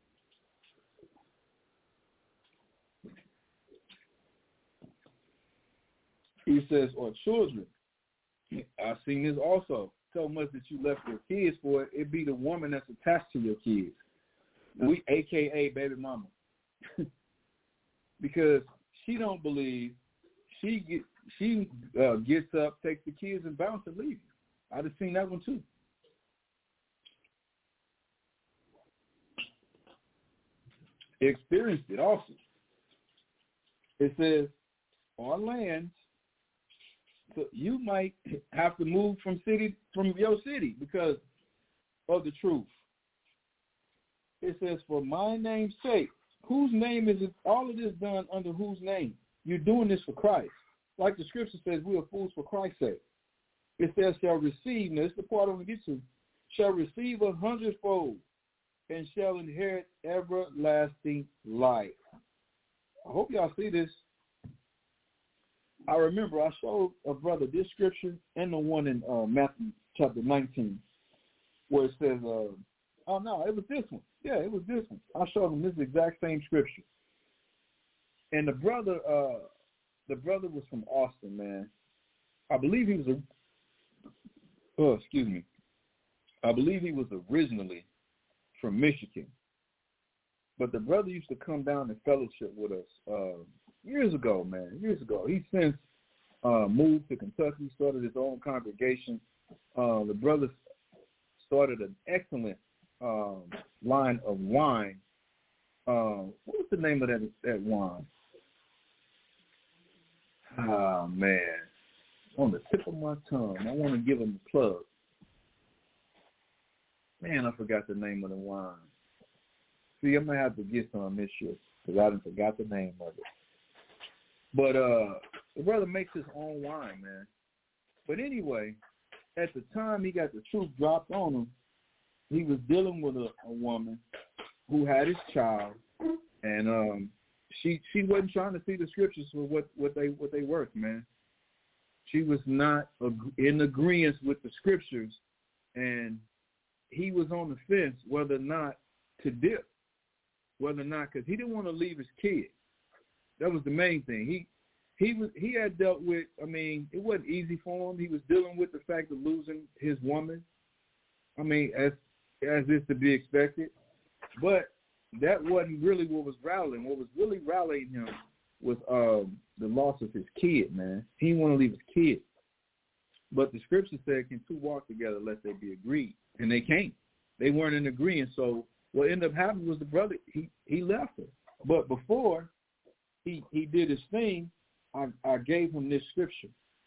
He says, or children. I've seen this also. So much that you left your kids for it be the woman that's attached to your kids. We, AKA baby mama. Because she don't believe, she gets up, takes the kids, and bounces and leaves. I've just seen that one too. Experienced it also. It says on land, so you might have to move from your city because of the truth. It says, for my name's sake. Whose name is it? All of this done under whose name? You're doing this for Christ. Like the scripture says, we are fools for Christ's sake. It says, shall receive, now this is the part I'm going to get to, shall receive 100-fold and shall inherit everlasting life. I hope y'all see this. I remember I showed a brother this scripture and the one in Matthew chapter 19 where it says, oh, no, it was this one. Yeah, it was this one. I showed him this exact same scripture. And the brother was from Austin, man. I believe he was excuse me. I believe he was originally from Michigan. But the brother used to come down and fellowship with us years ago, man, years ago. He since moved to Kentucky, started his own congregation. The brother started an excellent line of wine. What was the name of that wine? Ah, man. On the tip of my tongue. I want to give him a plug. Man, I forgot the name of the wine. See, I'm going to have to get some this year because I forgot the name of it. But the brother makes his own wine, man. But anyway, at the time he got the truth dropped on him, he was dealing with a woman who had his child, and she wasn't trying to see the scriptures for what they worth, man. She was not in agreement with the scriptures, and he was on the fence whether or not to dip, whether or not, because he didn't want to leave his kid. That was the main thing. He had dealt with, I mean, it wasn't easy for him. He was dealing with the fact of losing his woman. I mean, as is to be expected. But that wasn't really what was rallying. What was really rallying him was the loss of his kid, man. He didn't want to leave his kid. But the scripture said, can two walk together lest they be agreed? And they can't. They weren't in agreement. So what ended up happening was the brother, he left her. But before he did his thing, I gave him this scripture.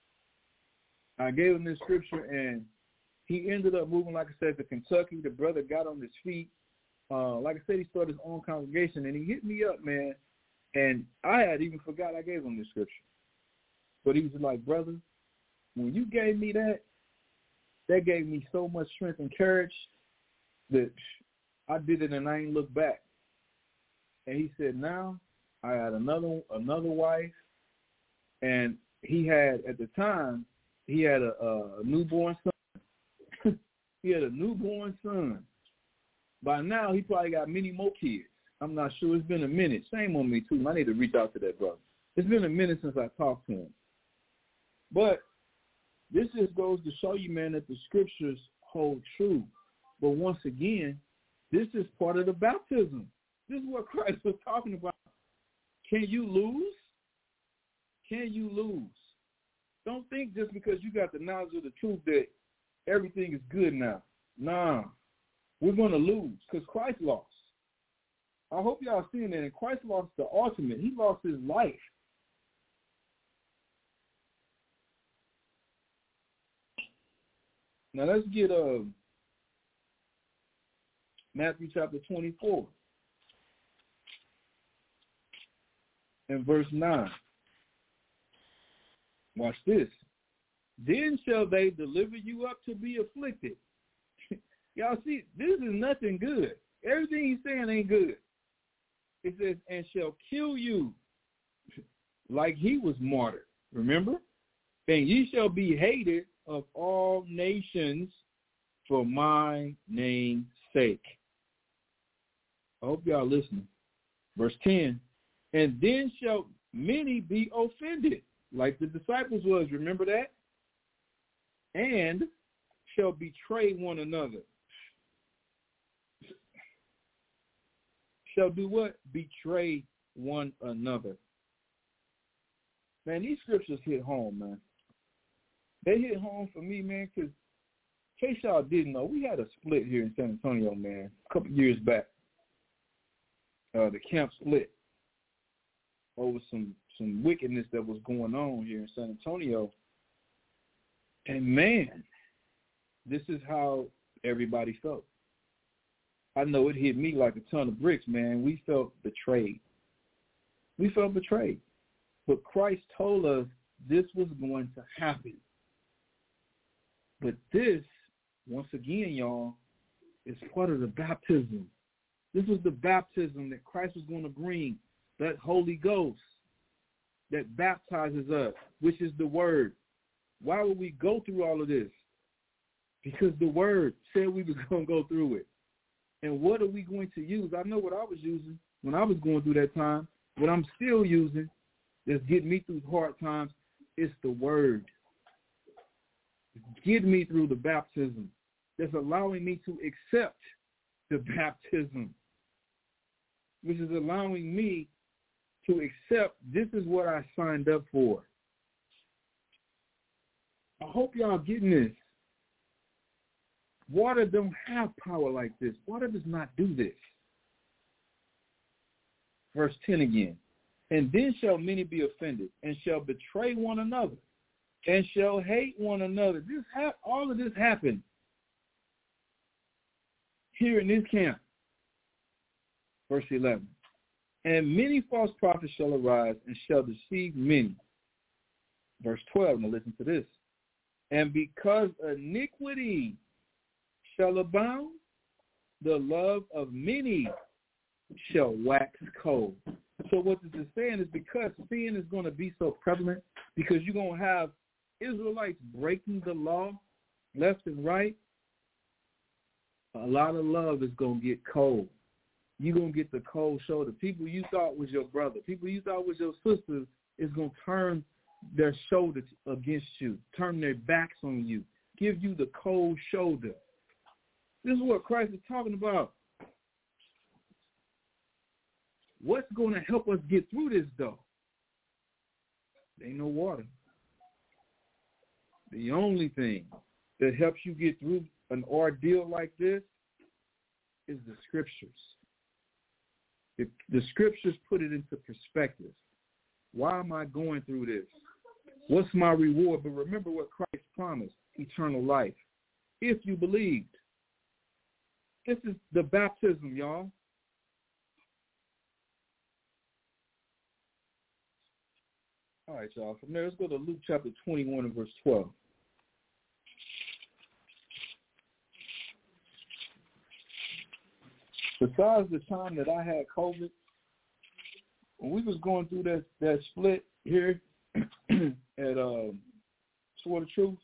And he ended up moving, like I said, to Kentucky. The brother got on his feet. Like I said, he started his own congregation, and he hit me up, man. And I had even forgot I gave him this scripture. But he was like, brother, when you gave me that gave me so much strength and courage that I did it and I ain't looked back. And he said, now I had another wife, and he had, at the time, he had a newborn son. He had a newborn son. By now, he probably got many more kids. I'm not sure. It's been a minute. Shame on me, too. I need to reach out to that brother. It's been a minute since I talked to him. But this just goes to show you, man, that the scriptures hold true. But once again, this is part of the baptism. This is what Christ was talking about. Can you lose? Can you lose? Don't think just because you got the knowledge of the truth that everything is good now. Nah, we're going to lose because Christ lost. I hope y'all seeing that. And Christ lost the ultimate. He lost his life. Now let's get Matthew chapter 24 and verse 9. Watch this. Then shall they deliver you up to be afflicted. Y'all see, this is nothing good. Everything he's saying ain't good. It says, and shall kill you like he was martyred. Remember? And ye shall be hated of all nations for my name's sake. I hope y'all listening. Verse 10. And then shall many be offended, like the disciples was. Remember that? And shall betray one another. Shall do what? Betray one another. Man, these scriptures hit home, man. They hit home for me, man, because in case y'all didn't know, we had a split here in San Antonio, man, a couple years back. The camp split over some wickedness that was going on here in San Antonio. And, man, this is how everybody felt. I know it hit me like a ton of bricks, man. We felt betrayed. But Christ told us this was going to happen. But this, once again, y'all, is part of the baptism. This was the baptism that Christ was going to bring, that Holy Ghost that baptizes us, which is the Word. Why would we go through all of this? Because the Word said we were going to go through it. And what are we going to use? I know what I was using when I was going through that time. What I'm still using that's getting me through hard times is the Word. Get me through the baptism. that's allowing me to accept the baptism, which is allowing me to accept this is what I signed up for. I hope y'all getting this. Water don't have power like this. Water does not do this. Verse 10 again. And then shall many be offended, and shall betray one another, and shall hate one another. All of this happened here in this camp. Verse 11. And many false prophets shall arise, and shall deceive many. Verse 12. Now listen to this. And because iniquity shall abound, the love of many shall wax cold. So what this is saying is because sin is going to be so prevalent, because you're going to have Israelites breaking the law left and right, a lot of love is going to get cold. You're going to get the cold shoulder. People you thought was your brother, people you thought was your sister, is going to turn their shoulders against you, turn their backs on you, give you the cold shoulder. This is what Christ is talking about. What's going to help us get through this, though? There ain't no water. The only thing that helps you get through an ordeal like this is the scriptures. The scriptures put it into perspective. Why am I going through this? What's my reward? But remember what Christ promised, eternal life, if you believed. This is the baptism, y'all. All right, y'all. From there, let's go to Luke chapter 21 and verse 12. Besides the time that I had COVID, when we was going through that split here at Sword of Truth,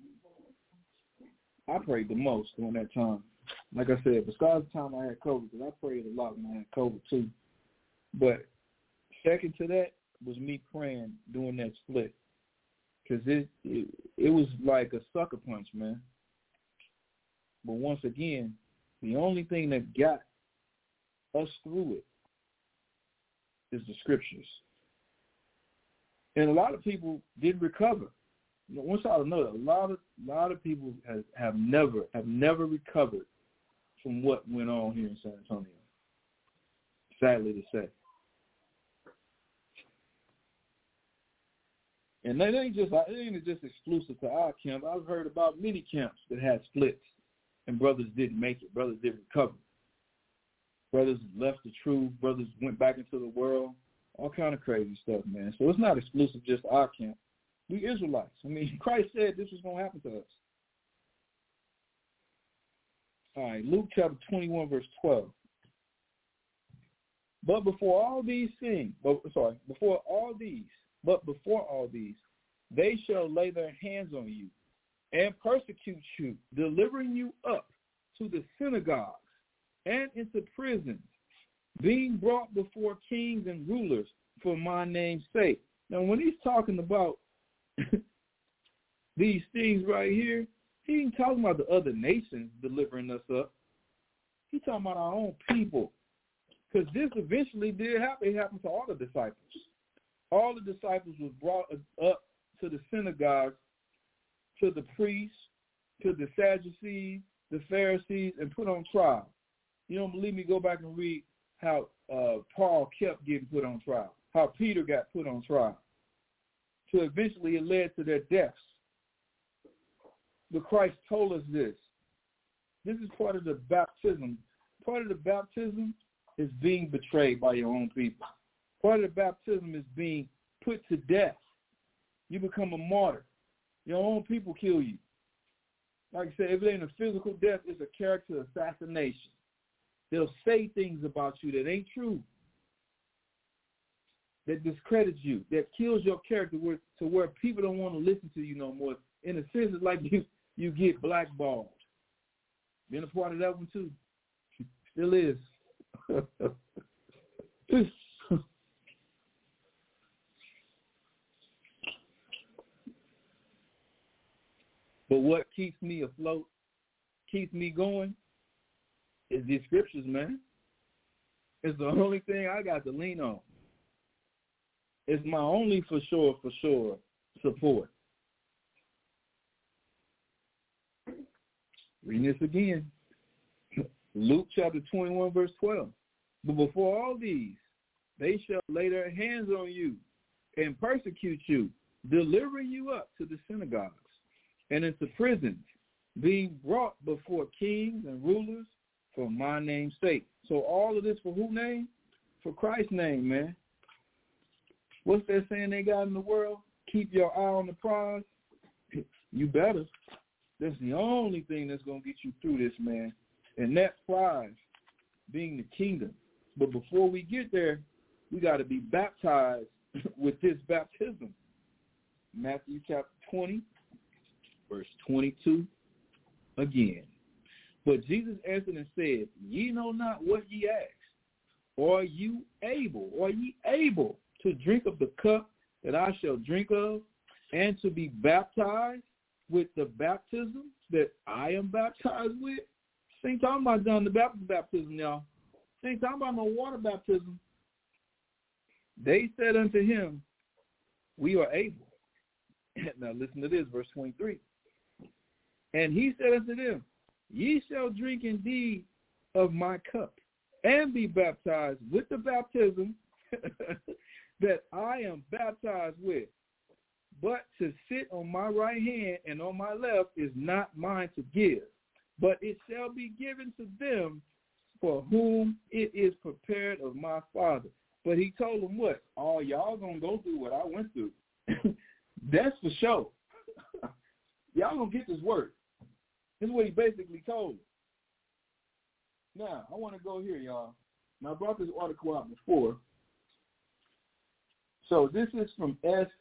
I prayed the most during that time. Like I said, besides the time I had COVID, because I prayed a lot when I had COVID too. But second to that was me praying during that split, because it was like a sucker punch, man. But once again, the only thing that got us through it is the scriptures. And a lot of people didn't recover. You know, once y'all know that a lot of people have never recovered from what went on here in San Antonio. Sadly to say. And it ain't just exclusive to our camp. I've heard about many camps that had splits and brothers didn't make it. Brothers didn't recover. Brothers left the truth. Brothers went back into the world. All kind of crazy stuff, man. So it's not exclusive just to our camp. We Israelites. I mean, Christ said this was going to happen to us. All right, Luke chapter 21, verse 12. But before all these, they shall lay their hands on you and persecute you, delivering you up to the synagogues and into prisons, being brought before kings and rulers for my name's sake. Now, when he's talking about these things right here, he ain't talking about the other nations delivering us up. He's talking about our own people. Because this eventually did happen. It happened to all the disciples. All the disciples was brought up to the synagogues, to the priests, to the Sadducees, the Pharisees, and put on trial. You don't believe me? Go back and read how Paul kept getting put on trial, how Peter got put on trial. So eventually it led to their deaths. But Christ told us this. This is part of the baptism. Part of the baptism is being betrayed by your own people. Part of the baptism is being put to death. You become a martyr. Your own people kill you. Like I said, if it ain't a physical death, it's a character assassination. They'll say things about you that ain't true, that discredits you, that kills your character to where people don't want to listen to you no more. In a sense, it's like you get blackballed. Been a part of that one too. Still is. But what keeps me afloat keeps me going is these scriptures, man. It's the only thing I got to lean on. It's my only for sure support. Reading this again. Luke chapter 21, verse 12. But before all these, they shall lay their hands on you and persecute you, delivering you up to the synagogues and into prisons, being brought before kings and rulers for my name's sake. So all of this for whose name? For Christ's name, man. What's that saying they got in the world? Keep your eye on the prize. You better. That's the only thing that's going to get you through this, man. And that prize being the kingdom. But before we get there, we got to be baptized with this baptism. Matthew chapter 20, verse 22 again. But Jesus answered and said, ye know not what ye ask. Are ye able to drink of the cup that I shall drink of, and to be baptized with the baptism that I am baptized with? This ain't talking about John the Baptist baptism, y'all. This ain't talking about no water baptism. They said unto him, we are able. Now listen to this, verse 23. And he said unto them, ye shall drink indeed of my cup, and be baptized with the baptism that I am baptized with. But to sit on my right hand and on my left is not mine to give, but it shall be given to them for whom it is prepared of my Father. But he told them what? Oh, y'all going to go through what I went through. That's for sure. Y'all going to get this word. This is what he basically told them. Now, I want to go here, y'all. Now, I brought this article out before. So this is from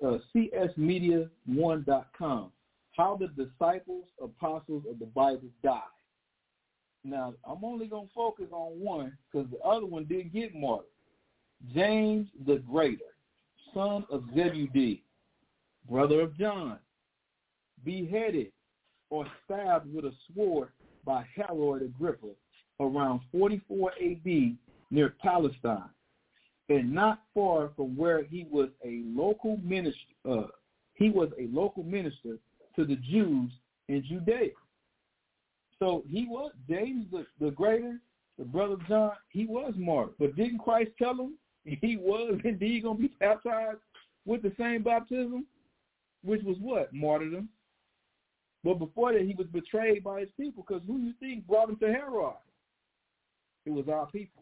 csmedia1.com. How the disciples, apostles of the Bible died. Now, I'm only going to focus on one because the other one didn't get martyred. James the Greater, son of Zebedee, brother of John, beheaded or stabbed with a sword by Herod Agrippa around 44 A.D. near Palestine, and not far from where he was a local minister. He was a local minister to the Jews in Judea. So he was James the Greater, the brother of John. He was martyred, but didn't Christ tell him he was indeed going to be baptized with the same baptism, which was what? Martyrdom. But before that, he was betrayed by his people, because who you think brought him to Herod? It was our people.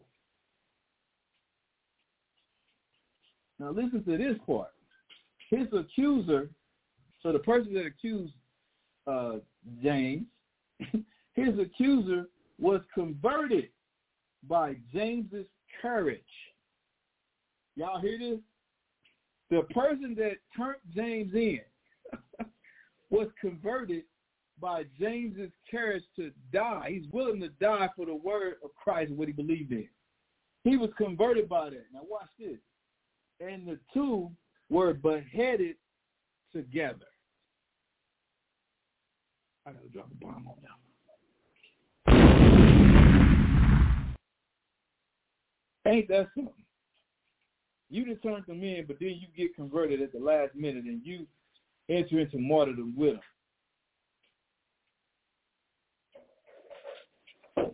Now listen to this part. His accuser, so the person that accused James, his accuser was converted by James's courage. Y'all hear this? The person that turned James in was converted by James's courage to die. He's willing to die for the word of Christ and what he believed in. He was converted by that. Now watch this. And the two were beheaded together. I got to drop a bomb on them. Ain't that something? You just turned them in, but then you get converted at the last minute and you enter into martyrdom with them.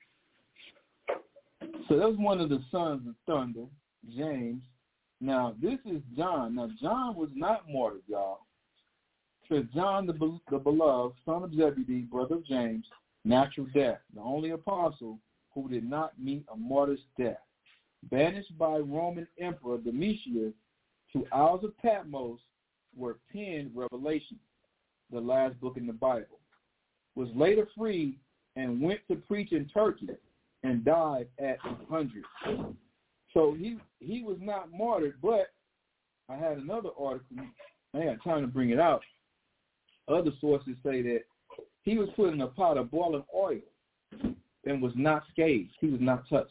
So that was one of the sons of thunder, James. Now, this is John. Now, John was not martyred, y'all. So John, the beloved, son of Zebedee, brother of James, natural death, the only apostle who did not meet a martyr's death. Banished by Roman Emperor Domitian to Isles of Patmos, where penned Revelation, the last book in the Bible, was later freed and went to preach in Turkey and died at 100. So he was not martyred, but I had another article. I ain't got time to bring it out. Other sources say that he was put in a pot of boiling oil and was not scathed. He was not touched.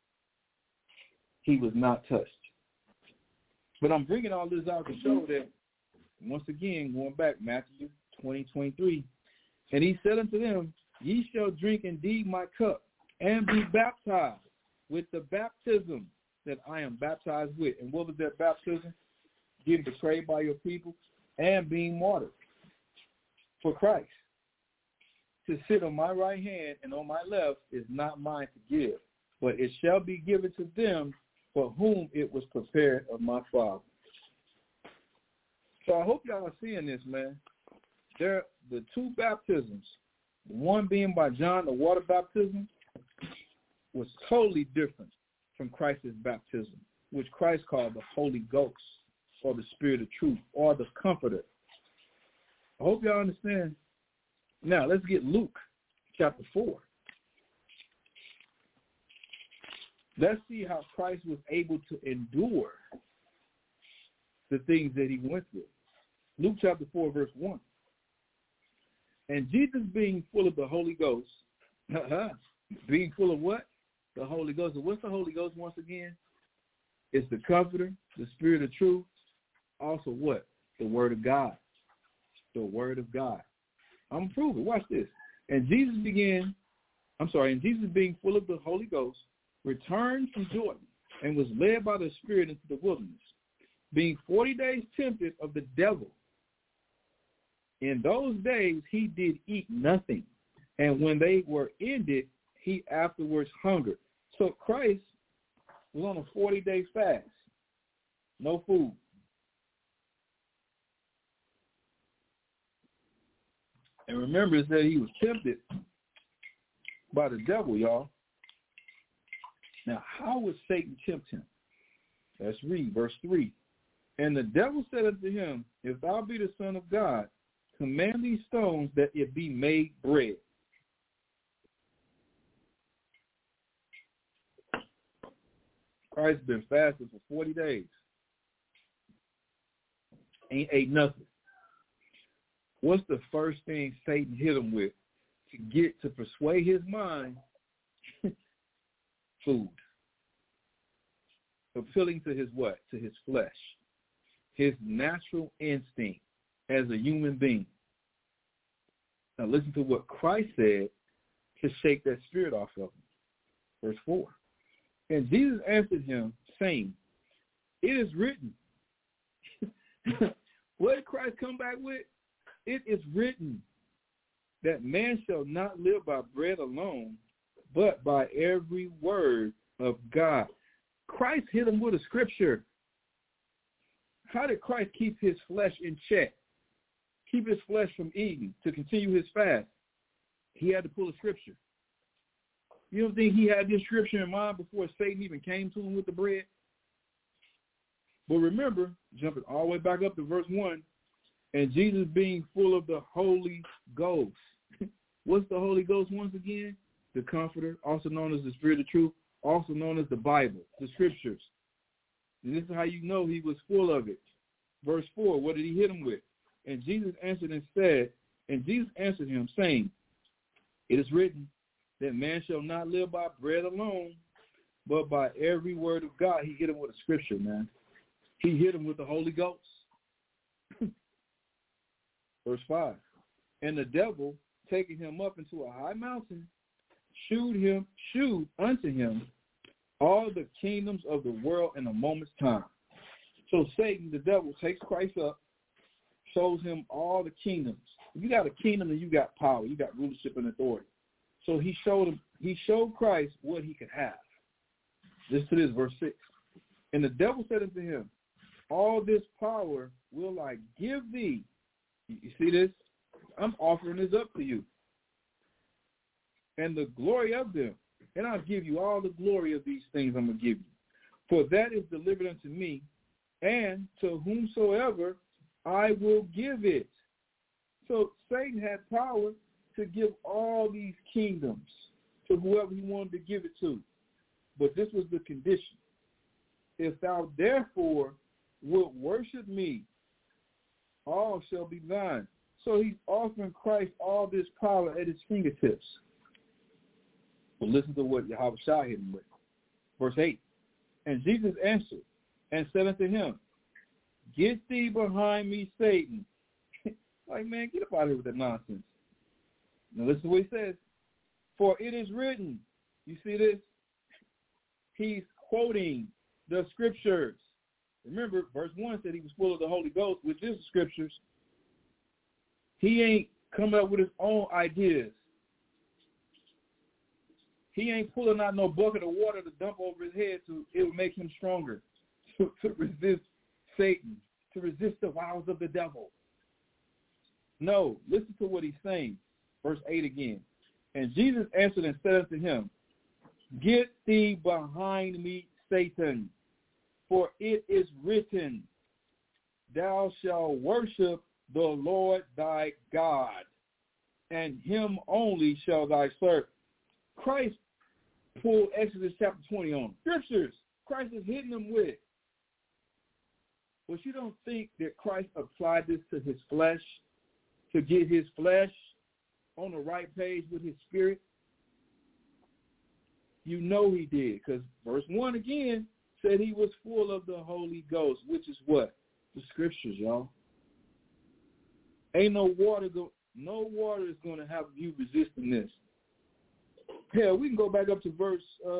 He was not touched. But I'm bringing all this out to show that, once again, going back, Matthew 20:23, and he said unto them, ye shall drink indeed my cup, and be baptized with the baptism that I am baptized with. And what was that baptism? Getting betrayed by your people and being martyred for Christ. To sit on my right hand and on my left is not mine to give, but it shall be given to them for whom it was prepared of my Father. So I hope y'all are seeing this, man. There, the two baptisms, one being by John, the water baptism, was totally different from Christ's baptism, which Christ called the Holy Ghost, or the Spirit of Truth, or the Comforter. I hope y'all understand. Now, let's get Luke chapter 4. Let's see how Christ was able to endure the things that he went through. Luke chapter 4, verse 1. And Jesus, being full of the Holy Ghost, being full of what? The Holy Ghost. And what's the Holy Ghost once again? It's the Comforter, the Spirit of Truth. Also what? The Word of God. The Word of God. I'm going to prove it. Watch this. And Jesus being full of the Holy Ghost, returned from Jordan and was led by the Spirit into the wilderness, being 40 days tempted of the devil. In those days he did eat nothing, and when they were ended, he afterwards hungered. So Christ was on a 40-day fast, no food. And remember, it said he was tempted by the devil, y'all. Now, how would Satan tempt him? Let's read verse 3. And the devil said unto him, if thou be the Son of God, command these stones that it be made bread. Christ's been fasting for 40 days. Ain't ate nothing. What's the first thing Satan hit him with to persuade his mind? Food. Appealing to his what? To his flesh. His natural instinct as a human being. Now listen to what Christ said to shake that spirit off of him. Verse 4. And Jesus answered him, saying, it is written. What did Christ come back with? It is written that man shall not live by bread alone, but by every word of God. Christ hit him with a scripture. How did Christ keep his flesh in check? Keep his flesh from eating to continue his fast? He had to pull a scripture. You don't think he had this scripture in mind before Satan even came to him with the bread? But remember, jumping all the way back up to verse 1, and Jesus being full of the Holy Ghost. What's the Holy Ghost once again? The Comforter, also known as the Spirit of Truth, also known as the Bible, the Scriptures. And this is how you know he was full of it. Verse 4, what did he hit him with? And Jesus answered him, saying, it is written that man shall not live by bread alone, but by every word of God. He hit him with a scripture, man. He hit him with the Holy Ghost. Verse 5, and the devil, taking him up into a high mountain, shewed unto him all the kingdoms of the world in a moment's time. So Satan, the devil, takes Christ up, shows him all the kingdoms. If you got a kingdom, then you got power, you got rulership and authority. So he showed Christ what he could have. Listen to this, verse 6. And the devil said unto him, all this power will I give thee. You see this? I'm offering this up to you. And the glory of them. And I'll give you all the glory of these things I'm going to give you. For that is delivered unto me, and to whomsoever I will give it. So Satan had power to give all these kingdoms to whoever he wanted to give it to. But this was the condition. If thou therefore wilt worship me, all shall be thine. So he's offering Christ all this power at his fingertips. Well, listen to what Yahweh Shah hit him with. Verse 8. And Jesus answered and said unto him, get thee behind me, Satan. Like, man, get up out of here with that nonsense. Now listen to what he says. For it is written. You see this? He's quoting the scriptures. Remember, verse 1 said he was full of the Holy Ghost, which is the scriptures. He ain't coming up with his own ideas. He ain't pulling out no bucket of water to dump over his head so it would make him stronger to resist Satan, to resist the wiles of the devil. No, listen to what he's saying. Verse 8 again. And Jesus answered and said unto him, Get thee behind me, Satan, for it is written, Thou shalt worship the Lord thy God, and him only shall thou serve. Christ pulled Exodus chapter 20 on scriptures. Christ is hitting them with. But you don't think that Christ applied this to his flesh, to get his flesh on the right page with his spirit? You know he did, because verse 1 again said he was full of the Holy Ghost, which is what? The scriptures, y'all. Ain't no water is going to have you resisting this. Hell, we can go back up to verse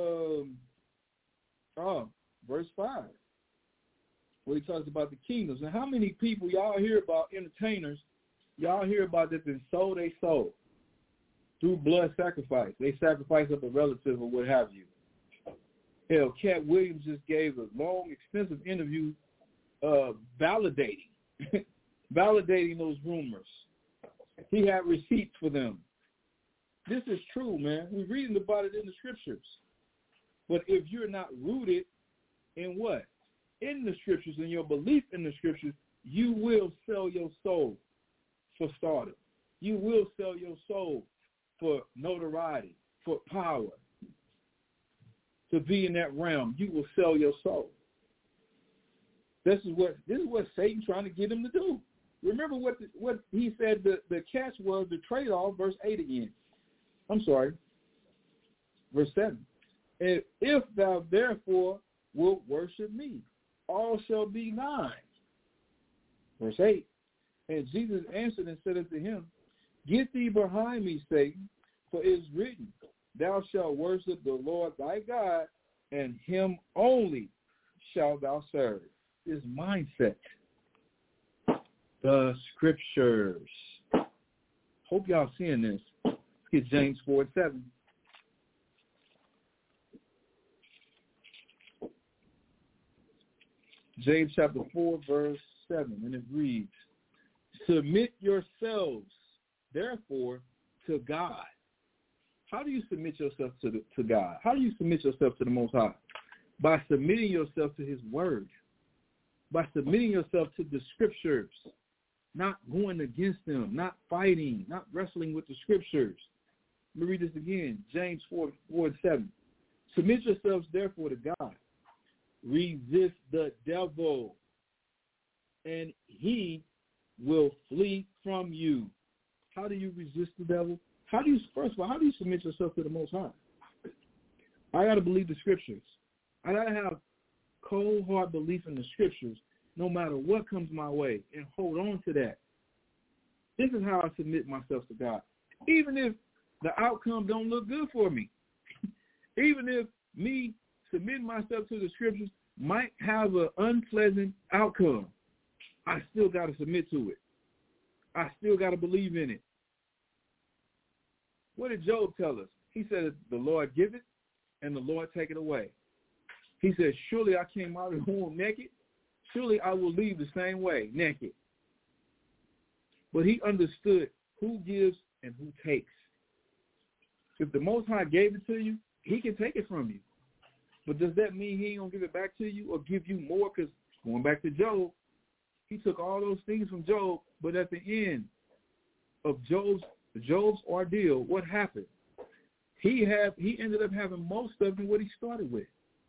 5, where he talks about the kingdoms. And how many people y'all hear about entertainers, y'all hear about that they sold their soul through blood sacrifice. They sacrifice up a relative or what have you. Hell, Cat Williams just gave a long, extensive interview validating those rumors. He had receipts for them. This is true, man. We're reading about it in the scriptures. But if you're not rooted in what? In the scriptures, in your belief in the scriptures, you will sell your soul for stardom. You will sell your soul for notoriety, for power. To be in that realm, you will sell your soul. This is what Satan's trying to get him to do. Remember what he said the catch was, the trade-off, verse 8 again. I'm sorry, verse 7. And if thou therefore wilt worship me, all shall be thine. Verse 8. And Jesus answered and said unto him, Get thee behind me, Satan, for it is written, Thou shalt worship the Lord thy God, and him only shalt thou serve. His mindset. The scriptures. Hope y'all seeing this. Let's get James 4:7. James chapter 4, verse 7, and it reads, Submit yourselves, therefore, to God. How do you submit yourself to God? How do you submit yourself to the Most High? By submitting yourself to his word. By submitting yourself to the scriptures. Not going against them, not fighting, not wrestling with the scriptures. Let me read this again, James 4:7. Submit yourselves, therefore, to God. Resist the devil, and he will flee from you. How do you resist the devil? First of all, how do you submit yourself to the Most High? I got to believe the scriptures. I got to have cold, hard belief in the scriptures, no matter what comes my way, and hold on to that. This is how I submit myself to God. Even if the outcome don't look good for me, even if me submitting myself to the scriptures might have an unpleasant outcome, I still got to submit to it. I still got to believe in it. What did Job tell us? He said, the Lord give it, and the Lord take it away. He said, surely I came out of the womb naked. Surely I will leave the same way, naked. But he understood who gives and who takes. If the Most High gave it to you, he can take it from you. But does that mean he ain't going to give it back to you or give you more? Because going back to Job, he took all those things from Job, but at the end of Job's ordeal, what happened? He ended up having most of it what he started with.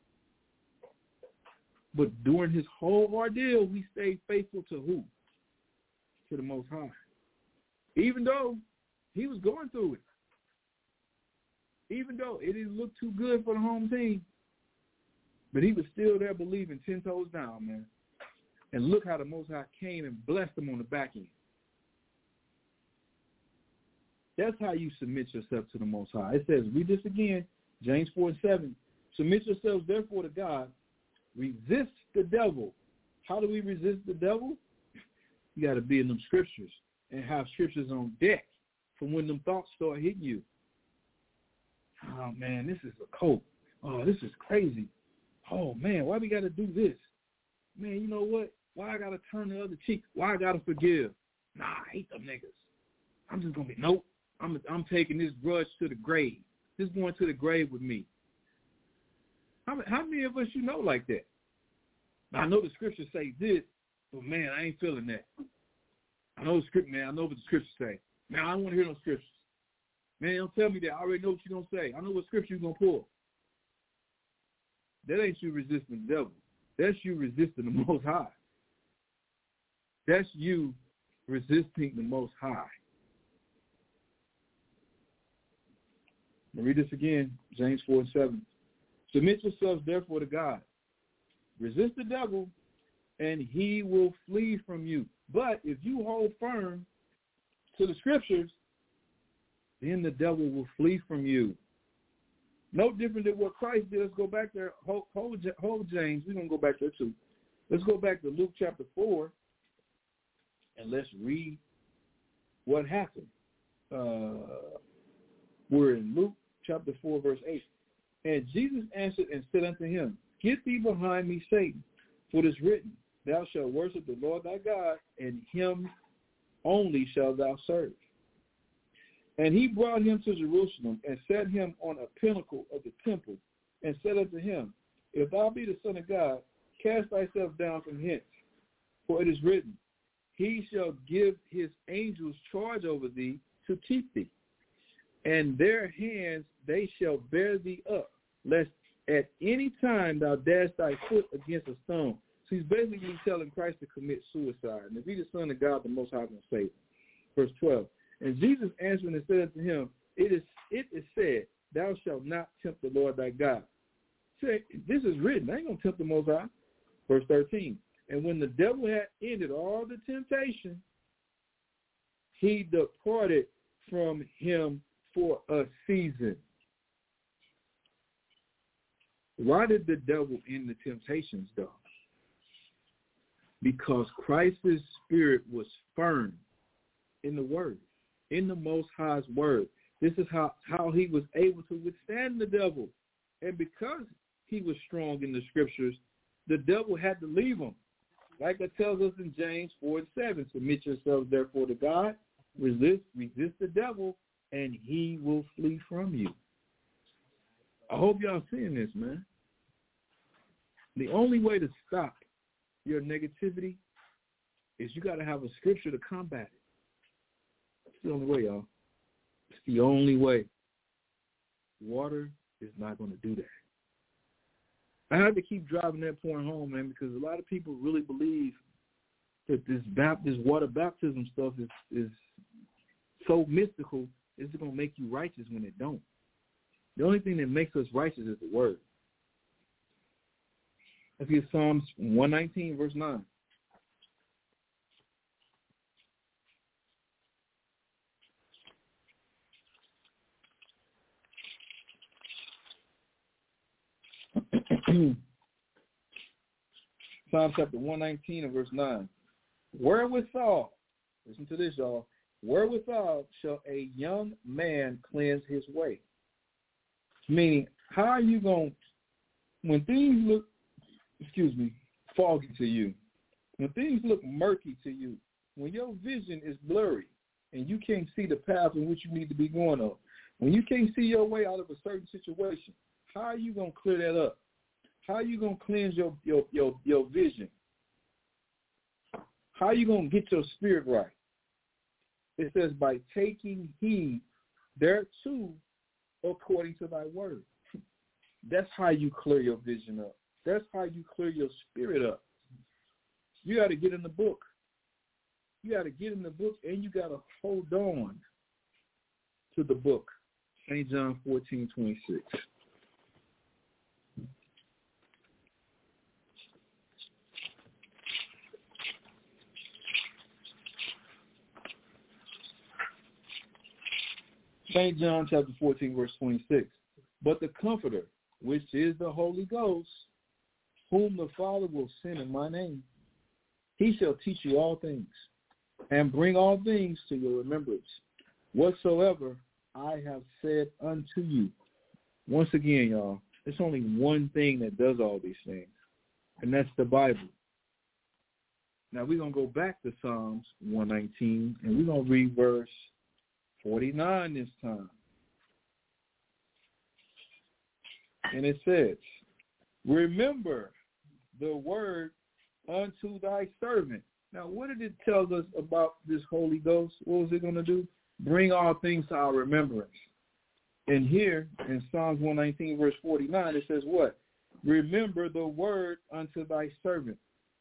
But during his whole ordeal, he stayed faithful to who? To the Most High. Even though he was going through it. Even though it didn't look too good for the home team. But he was still there believing 10 toes down, man. And look how the Most High came and blessed him on the back end. That's how you submit yourself to the Most High. It says, read this again, James 4:7. Submit yourselves therefore to God. Resist the devil. How do we resist the devil? You got to be in them scriptures and have scriptures on deck for when them thoughts start hitting you. Oh, man, this is a cult. Oh, this is crazy. Oh, man, why we got to do this? Man, you know what? Why I got to turn the other cheek? Why I got to forgive? Nah, I hate them niggas. I'm just going to be, nope. I'm taking this grudge to the grave. This going to the grave with me. How many of us you know like that? I know the scriptures say this, but, man, I ain't feeling that. I know the script, man. I know what the scriptures say. Man, I don't want to hear no scriptures. Man, don't tell me that. I already know what you're going to say. I know what scripture you're going to pull. That ain't you resisting the devil. That's you resisting the Most High. That's you resisting the Most High. I'll read this again, James 4:7. Submit yourselves therefore to God. Resist the devil, and he will flee from you. But if you hold firm to the scriptures, then the devil will flee from you. No different than what Christ did. Let's go back there. Hold James. We're going to go back there too. Let's go back to Luke chapter 4, and let's read what happened. We're in Luke chapter 4, verse 8. And Jesus answered and said unto him, Get thee behind me, Satan, for it is written, Thou shalt worship the Lord thy God, and him only shalt thou serve. And he brought him to Jerusalem, and set him on a pinnacle of the temple, and said unto him, If thou be the Son of God, cast thyself down from hence. For it is written, He shall give his angels charge over thee to keep thee. And their hands they shall bear thee up, lest at any time thou dash thy foot against a stone. So he's basically telling Christ to commit suicide. And if he the Son of God, the Most High will save him. Verse 12. And Jesus answering and said unto him, It is said, Thou shalt not tempt the Lord thy God. Say, this is written. I ain't going to tempt the Most High. Verse 13. And when the devil had ended all the temptation, he departed from him for a season. Why did the devil end the temptations, though? Because Christ's spirit was firm in the word, in the Most High's word. This is how he was able to withstand the devil. And because he was strong in the scriptures, the devil had to leave him. Like it tells us in James 4:7, submit yourselves therefore to God, resist the devil, and he will flee from you. I hope y'all seeing this, man. The only way to stop your negativity is you got to have a scripture to combat it. It's the only way, y'all. It's the only way. Water is not going to do that. I have to keep driving that point home, man, because a lot of people really believe that this water baptism stuff is so mystical, it's going to make you righteous when it don't. The only thing that makes us righteous is the word. Let's get Psalms 119, verse 9. Psalm chapter 119 and verse 9. Wherewithal, listen to this, y'all. Wherewithal shall a young man cleanse his way? Meaning, how are you going, when things look, foggy to you, when things look murky to you, when your vision is blurry and you can't see the path in which you need to be going on, when you can't see your way out of a certain situation, how are you going to clear that up? How are you going to cleanse your vision? How are you going to get your spirit right? It says, by taking heed thereto according to thy word. That's how you clear your vision up. That's how you clear your spirit up. You got to get in the book. You got to get in the book, and you got to hold on to the book. St. John 14:26. St. John chapter 14, verse 26. But the Comforter, which is the Holy Ghost, whom the Father will send in my name, he shall teach you all things, and bring all things to your remembrance, whatsoever I have said unto you. Once again, y'all, there's only one thing that does all these things, and that's the Bible. Now, we're going to go back to Psalms 119, and we're going to read verse 49 this time. And it says, remember the word unto thy servant. Now, what did it tell us about this Holy Ghost? What was it going to do? Bring all things to our remembrance. And here in Psalms 119, verse 49, it says what? Remember the word unto thy servant.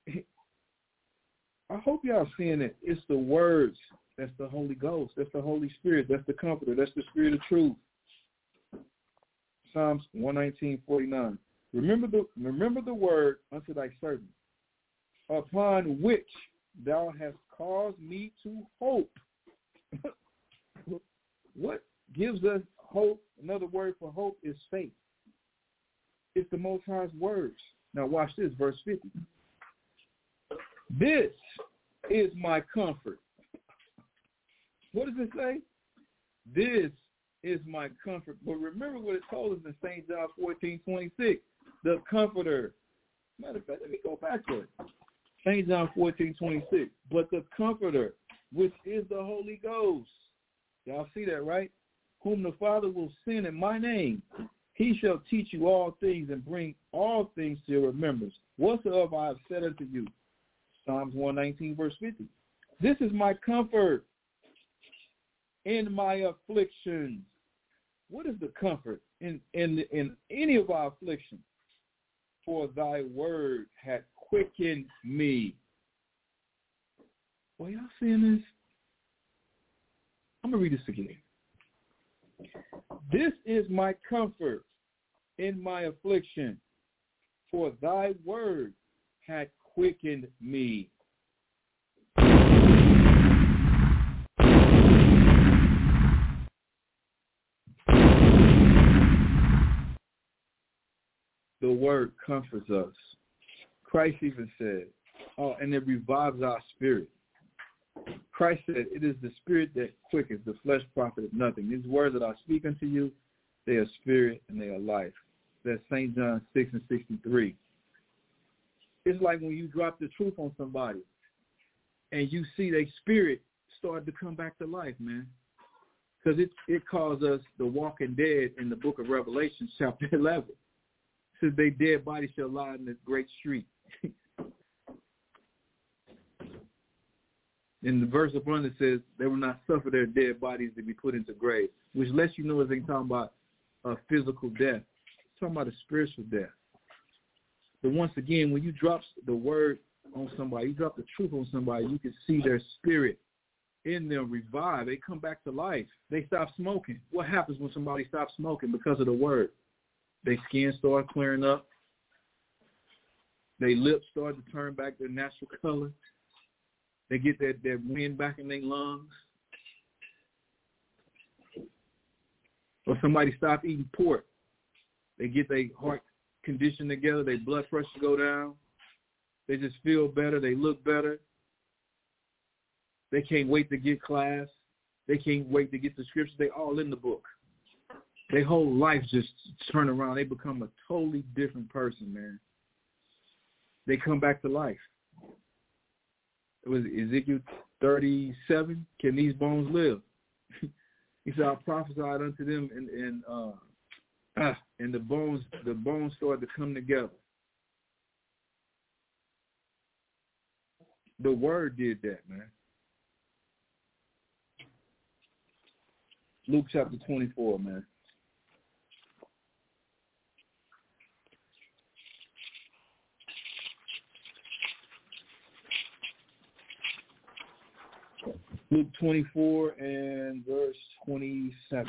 I hope y'all seeing it. It's the words. That's the Holy Ghost. That's the Holy Spirit. That's the Comforter. That's the Spirit of truth. Psalms 119:49. Remember the word unto thy servant, upon which thou hast caused me to hope. What gives us hope? Another word for hope is faith. It's the Most High's words. Now watch this, verse 50. This is my comfort. What does it say? This is my comfort. But remember what it told us in St. John 14:26. The Comforter. Matter of fact, let me go back to it. St. John 14:26. But the Comforter, which is the Holy Ghost. Y'all see that, right? Whom the Father will send in my name. He shall teach you all things and bring all things to your remembrance, whatsoever I have said unto you. Psalms 119, verse 50. This is my comfort in my affliction. What is the comfort in any of our affliction? For thy word hath quickened me. Well, y'all seeing this? I'm going to read this again. This is my comfort in my affliction, for thy word hath quickened me. The word comforts us. Christ even said, and it revives our spirit. Christ said, it is the spirit that quickens, the flesh profiteth nothing. These words that I speak unto you, they are spirit and they are life. That's St. John 6:63. It's like when you drop the truth on somebody and you see their spirit start to come back to life, man. Because it calls us the walking dead in the book of Revelation, chapter 11. It says their dead body shall lie in the great street. In the verse above it says they will not suffer their dead bodies to be put into graves, which lets you know it ain't talking about a physical death. It's talking about a spiritual death. But once again, when you drop the word on somebody, you drop the truth on somebody, you can see their spirit in them revive. They come back to life. They stop smoking. What happens when somebody stops smoking because of the word? Their skin starts clearing up. Their lips start to turn back their natural color. They get that wind back in their lungs. Or somebody stop eating pork. They get their heart condition together. Their blood pressure go down. They just feel better. They look better. They can't wait to get class. They can't wait to get the scriptures. They all in the book. Their whole life just turn around. They become a totally different person, man. They come back to life. It was Ezekiel 37. Can these bones live? He said, I prophesied unto them, and the bones started to come together. The word did that, man. Luke chapter 24, man. Luke 24 and verse 27.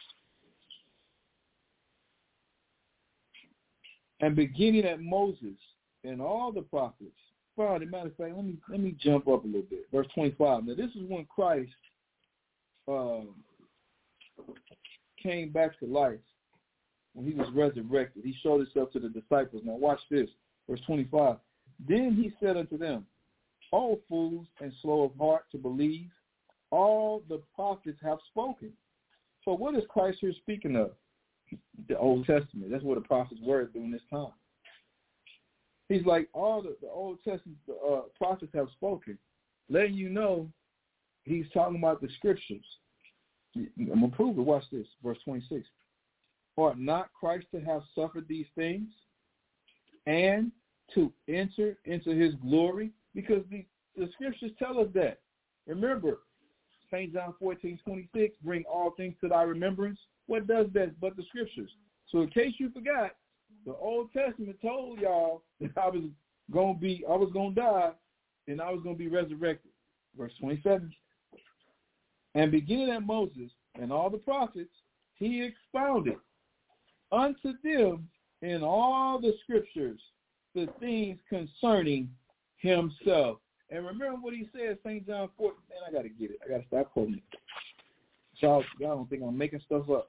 And beginning at Moses and all the prophets. Well, as a matter of fact, let me jump up a little bit. Verse 25. Now, this is when Christ came back to life, when he was resurrected, he showed himself to the disciples. Now watch this, verse 25. Then he said unto them, O fools and slow of heart to believe, all the prophets have spoken. So what is Christ here speaking of? The Old Testament. That's what the prophets were during this time. He's like, all the Old Testament prophets have spoken, letting you know he's talking about the scriptures. I'm going to prove it. Watch this, verse 26. Ought not Christ to have suffered these things and to enter into his glory? Because the scriptures tell us that. Remember, St. John 14:26, bring all things to thy remembrance. What does that but the scriptures? So in case you forgot, the Old Testament told y'all that I was going to die, and I was going to be resurrected. Verse 27. And beginning at Moses and all the prophets, he expounded unto them in all the scriptures the things concerning himself. And remember what he said, St. John 14. Man, I got to get it. I got to stop quoting it. Y'all don't think I'm making stuff up.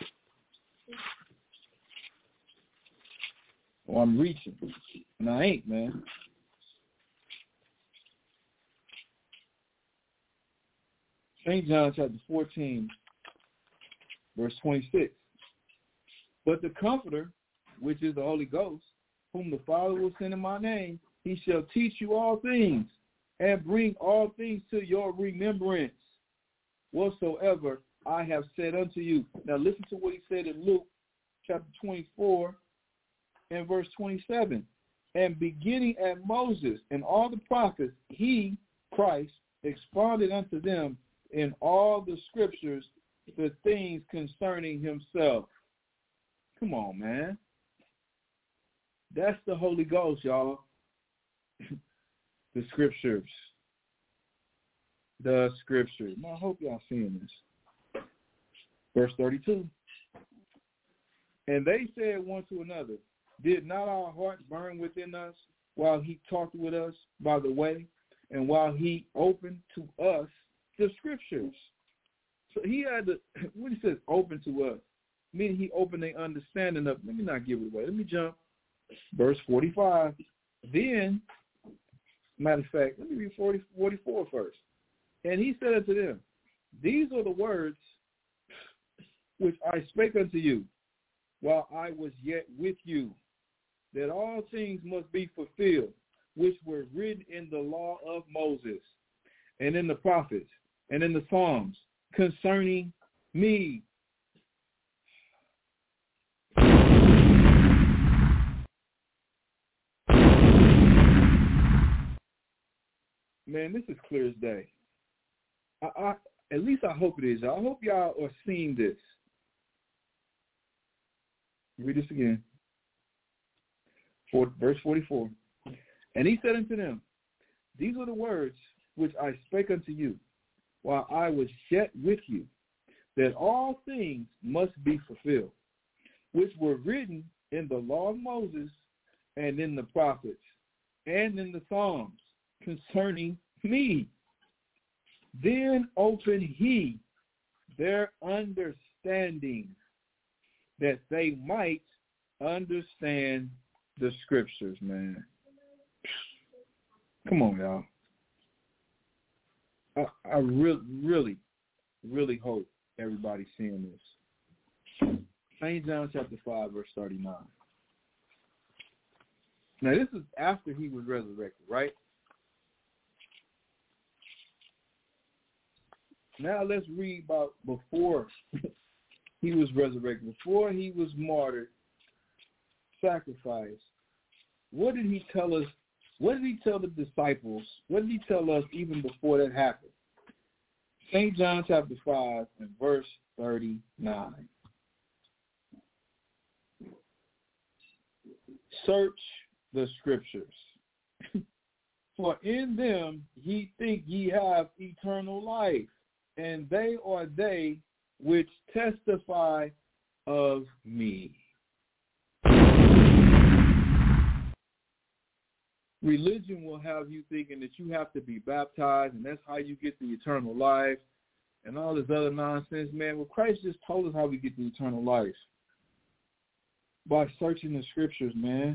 Well, I'm reaching. And I ain't, man. St. John chapter 14, verse 26. But the Comforter, which is the Holy Ghost, whom the Father will send in my name, he shall teach you all things and bring all things to your remembrance, whatsoever I have said unto you. Now listen to what he said in Luke chapter 24 and verse 27. And beginning at Moses and all the prophets, he, Christ, expounded unto them in all the scriptures the things concerning himself. Come on, man. That's the Holy Ghost, y'all. The scriptures. The scriptures. Now, I hope y'all seeing this. Verse 32. And they said one to another, did not our hearts burn within us while he talked with us by the way, and while he opened to us the scriptures? So he had to, when he says open to us, meaning he opened the understanding of, let me not give it away. Let me jump. Verse 45. Then, matter of fact, let me read 44 first. And he said unto them, these are the words which I spake unto you while I was yet with you, that all things must be fulfilled, which were written in the law of Moses, and in the prophets, and in the Psalms, concerning me. Man, this is clear as day. At least I hope it is. I hope y'all are seeing this. Read this again. Verse 44. And he said unto them, these are the words which I spake unto you while I was yet with you, that all things must be fulfilled, which were written in the law of Moses and in the prophets and in the Psalms concerning me. Then opened he their understanding, that they might understand the scriptures, man. Come on, y'all. I really hope everybody's seeing this. St. John chapter 5, verse 39. Now, this is after he was resurrected, right? Now let's read about before he was resurrected, before he was martyred, sacrificed. What did he tell us? What did he tell the disciples? What did he tell us even before that happened? St. John chapter 5 and verse 39. Search the scriptures, for in them ye think ye have eternal life, and they are they which testify of me. Religion will have you thinking that you have to be baptized, and that's how you get the eternal life. and all this other nonsense, man. Well, Christ just told us how we get the eternal life. By searching the scriptures, man.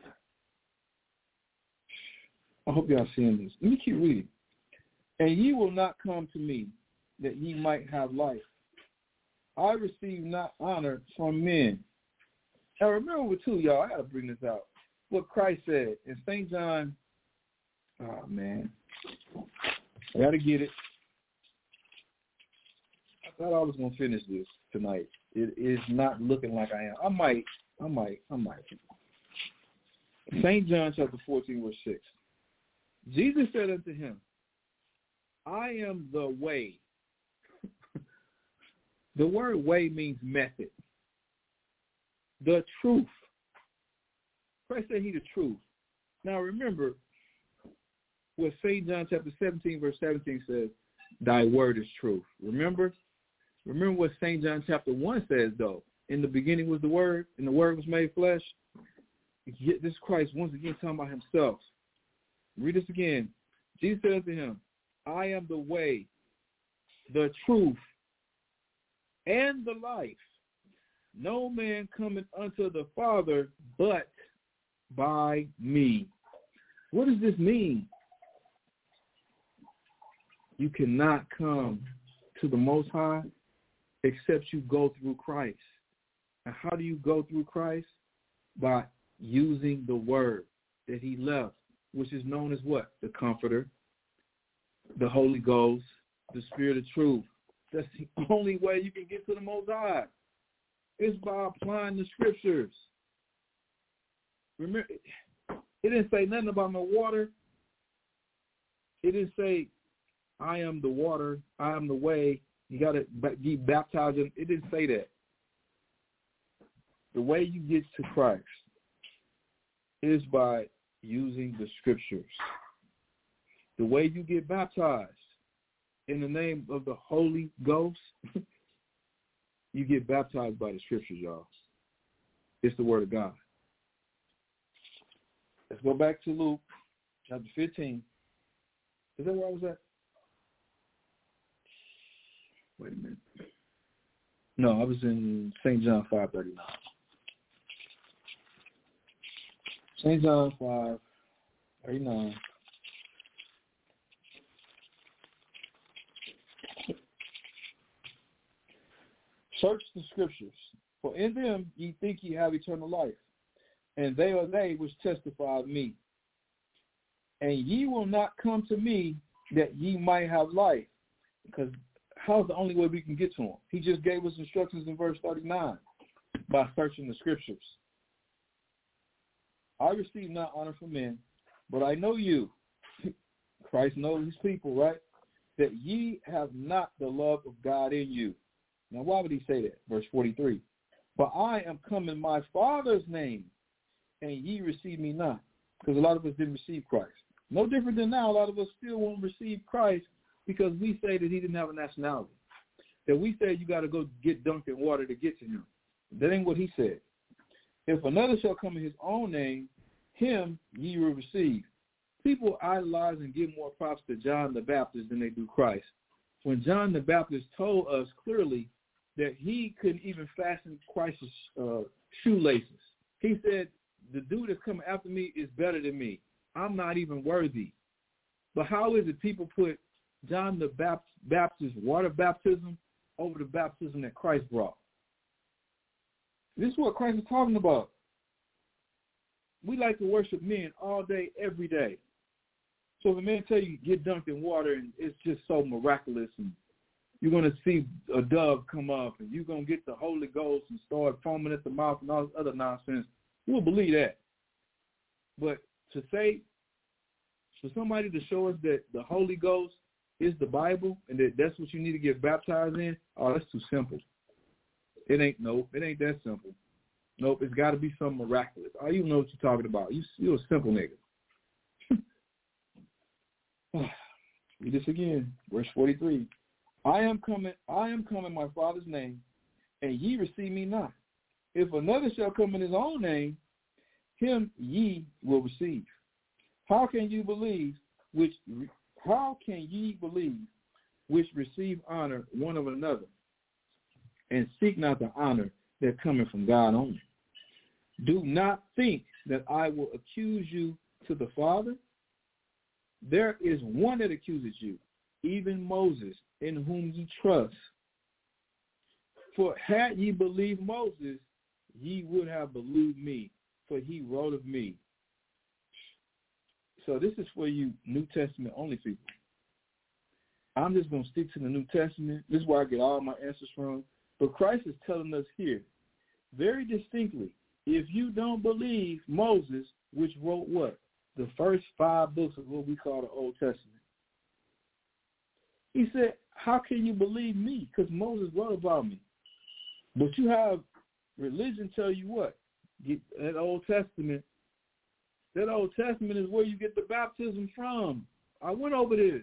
I hope y'all seeing this. Let me keep reading. And ye will not come to me, that ye might have life. I receive not honor from men. Now remember too, y'all, I got to bring this out. What Christ said in St. John, oh man, I got to get it. I thought I was going to finish this tonight. It is not looking like I am. I might. St. John chapter 14, verse 6. Jesus said unto him, I am the way. The word way means method. The truth. Christ said he the truth. Now remember what St. John chapter 17, verse 17 says, thy word is truth. Remember what St. John chapter 1 says, though. In the beginning was the Word, and the Word was made flesh. This Christ once again talking about himself. Read this again. Jesus said to him, I am the way, the truth, and the life. No man cometh unto the Father but by me. What does this mean? You cannot come to the Most High except you go through Christ. And how do you go through Christ? By using the word that he left, which is known as what? The Comforter, the Holy Ghost, the Spirit of Truth. That's the only way you can get to the Most High. It's by applying the scriptures. Remember, it didn't say nothing about no water. It didn't say, I am the water, I am the way. You got to be baptized in. It didn't say that. The way you get to Christ is by using the scriptures. The way you get baptized in the name of the Holy Ghost, you get baptized by the scriptures, y'all. It's the word of God. Let's go back to Luke chapter 15. Is that where I was at? Wait a minute. No, I was in St. John 5:39. St. John 5:39. Search the scriptures, for in them ye think ye have eternal life, and they are they which testify of me. And ye will not come to me that ye might have life. Because how's the only way we can get to him? He just gave us instructions in verse 39 by searching the scriptures. I receive not honor from men, but I know you. Christ knows his people, right? That ye have not the love of God in you. Now, why would he say that? Verse 43. For I am come in my Father's name, and ye receive me not. Because a lot of us didn't receive Christ. No different than now, a lot of us still won't receive Christ because we say that he didn't have a nationality. That we say you got to go get dunked in water to get to him. That ain't what he said. If another shall come in his own name, him ye will receive. People idolize and give more props to John the Baptist than they do Christ. When John the Baptist told us clearly that he couldn't even fasten Christ's shoelaces. He said, the dude that's coming after me is better than me. I'm not even worthy. But how is it people put John the Baptist's water baptism over the baptism that Christ brought? This is what Christ is talking about. We like to worship men all day, every day. So if a man tell you get dunked in water and it's just so miraculous and you're going to see a dove come up and you're going to get the Holy Ghost and start foaming at the mouth and all this other nonsense, we'll believe that. But to say, for somebody to show us that the Holy Ghost is the Bible and that that's what you need to get baptized in, oh, that's too simple. It ain't that simple. Nope, it's got to be something miraculous. I even know what you're talking about. You're a simple nigga. Read this again, verse 43. I am coming in my Father's name, and ye receive me not. If another shall come in his own name, him ye will receive. How can ye believe which receive honor one of another, and seek not the honor that cometh from God only. Do not think that I will accuse you to the Father. There is one that accuses you, even Moses, in whom ye trust. For had ye believed Moses, ye would have believed me, for he wrote of me. So this is for you New Testament only people. I'm just going to stick to the New Testament. This is where I get all my answers from. But Christ is telling us here very distinctly, if you don't believe Moses, which wrote what? The first 5 books of what we call the Old Testament. He said, how can you believe me? Because Moses wrote about me. But you have religion tell you what? That Old Testament is where you get the baptism from. I went over this.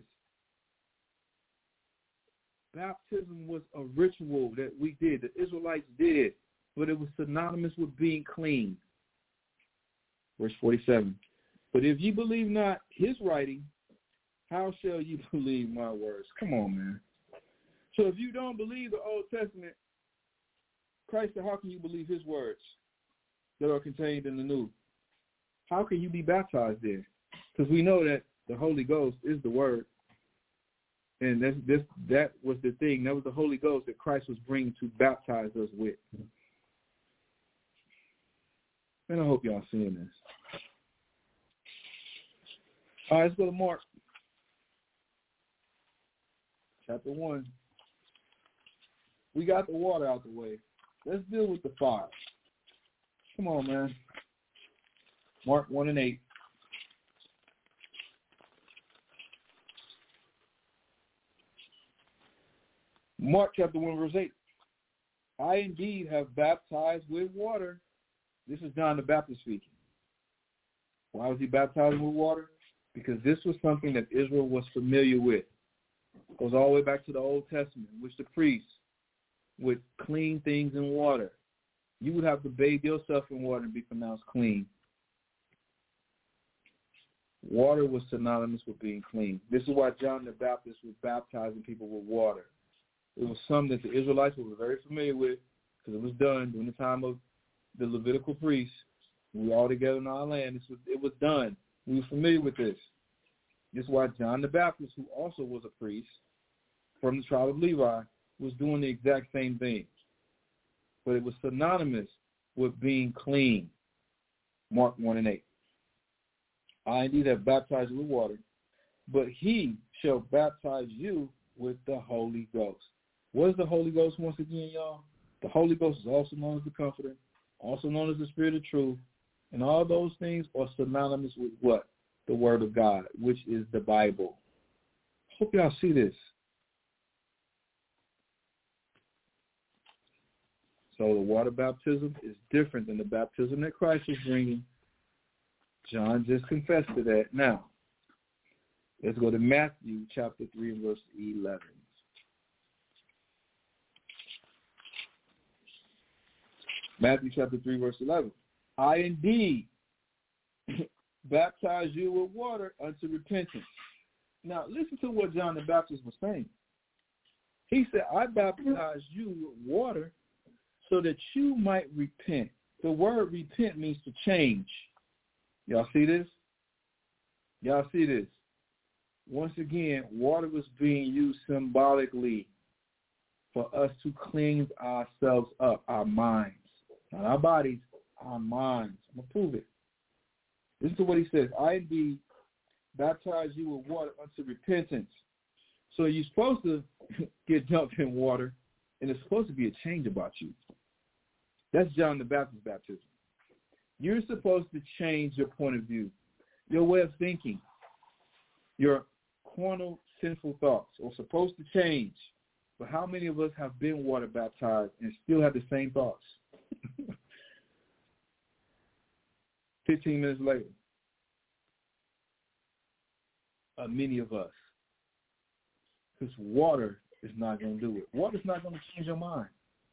Baptism was a ritual that we did, the Israelites did, but it was synonymous with being clean. Verse 47. But if you believe not his writing, how shall you believe my words? Come on, man. So if you don't believe the Old Testament, Christ said, how can you believe his words that are contained in the New? How can you be baptized there? Because we know that the Holy Ghost is the Word. And that was the thing. That was the Holy Ghost that Christ was bringing to baptize us with. And I hope y'all seeing this. All right, let's go to Mark. Chapter 1. We got the water out the way. Let's deal with the fire. Come on, man. Mark 1:8. Mark chapter 1, verse 8. I indeed have baptized with water. This is John the Baptist speaking. Why was he baptizing with water? Because this was something that Israel was familiar with. It goes all the way back to the Old Testament, in which the priests would clean things in water. You would have to bathe yourself in water and be pronounced clean. Water was synonymous with being clean. This is why John the Baptist was baptizing people with water. It was something that the Israelites were very familiar with because it was done during the time of the Levitical priests. We were all together in our land. It was done. We were familiar with this. This is why John the Baptist, who also was a priest from the tribe of Levi, was doing the exact same thing. But it was synonymous with being clean. Mark 1:8. I indeed have baptized you with water, but he shall baptize you with the Holy Ghost. What is the Holy Ghost once again, y'all? The Holy Ghost is also known as the Comforter, also known as the Spirit of Truth, and all those things are synonymous with what? The Word of God, which is the Bible. Hope y'all see this. So the water baptism is different than the baptism that Christ is bringing. John just confessed to that. Now, let's go to Matthew chapter 3, verse 11. Matthew chapter 3, verse 11. I indeed baptize you with water unto repentance. Now, listen to what John the Baptist was saying. He said, I baptize you with water so that you might repent. The word repent means to change. Y'all see this? Y'all see this? Once again, water was being used symbolically for us to cleanse ourselves up, our minds. Not our bodies, our minds. I'm going to prove it. Listen to what he says. I indeed baptize you with water unto repentance. So you're supposed to get dunked in water, and it's supposed to be a change about you. That's John the Baptist's baptism. You're supposed to change your point of view, your way of thinking, your carnal, sinful thoughts are supposed to change. But how many of us have been water baptized and still have the same thoughts? 15 minutes later, many of us. Because water is not going to do it. Water is not going to change your mind.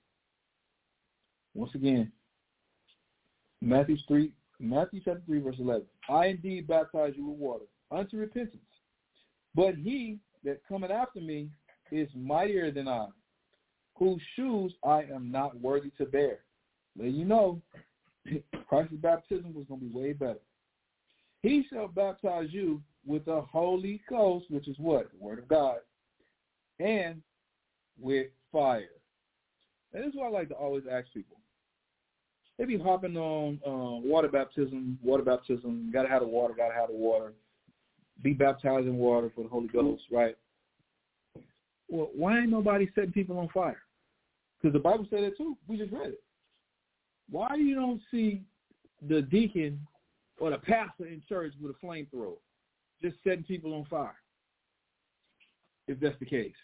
Once again, Matthew chapter 3, verse 11. I indeed baptize you with water unto repentance. But he that cometh after me is mightier than I, whose shoes I am not worthy to bear. Let you know, Christ's baptism was going to be way better. He shall baptize you with the Holy Ghost, which is what? The Word of God, and with fire. And this is what I like to always ask people. They be hopping on water baptism, got to have the water, be baptized in water for the Holy Ghost, right? Well, why ain't nobody setting people on fire? Because the Bible said it too. We just read it. Why you don't see the deacon or the pastor in church with a flamethrower just setting people on fire, if that's the case?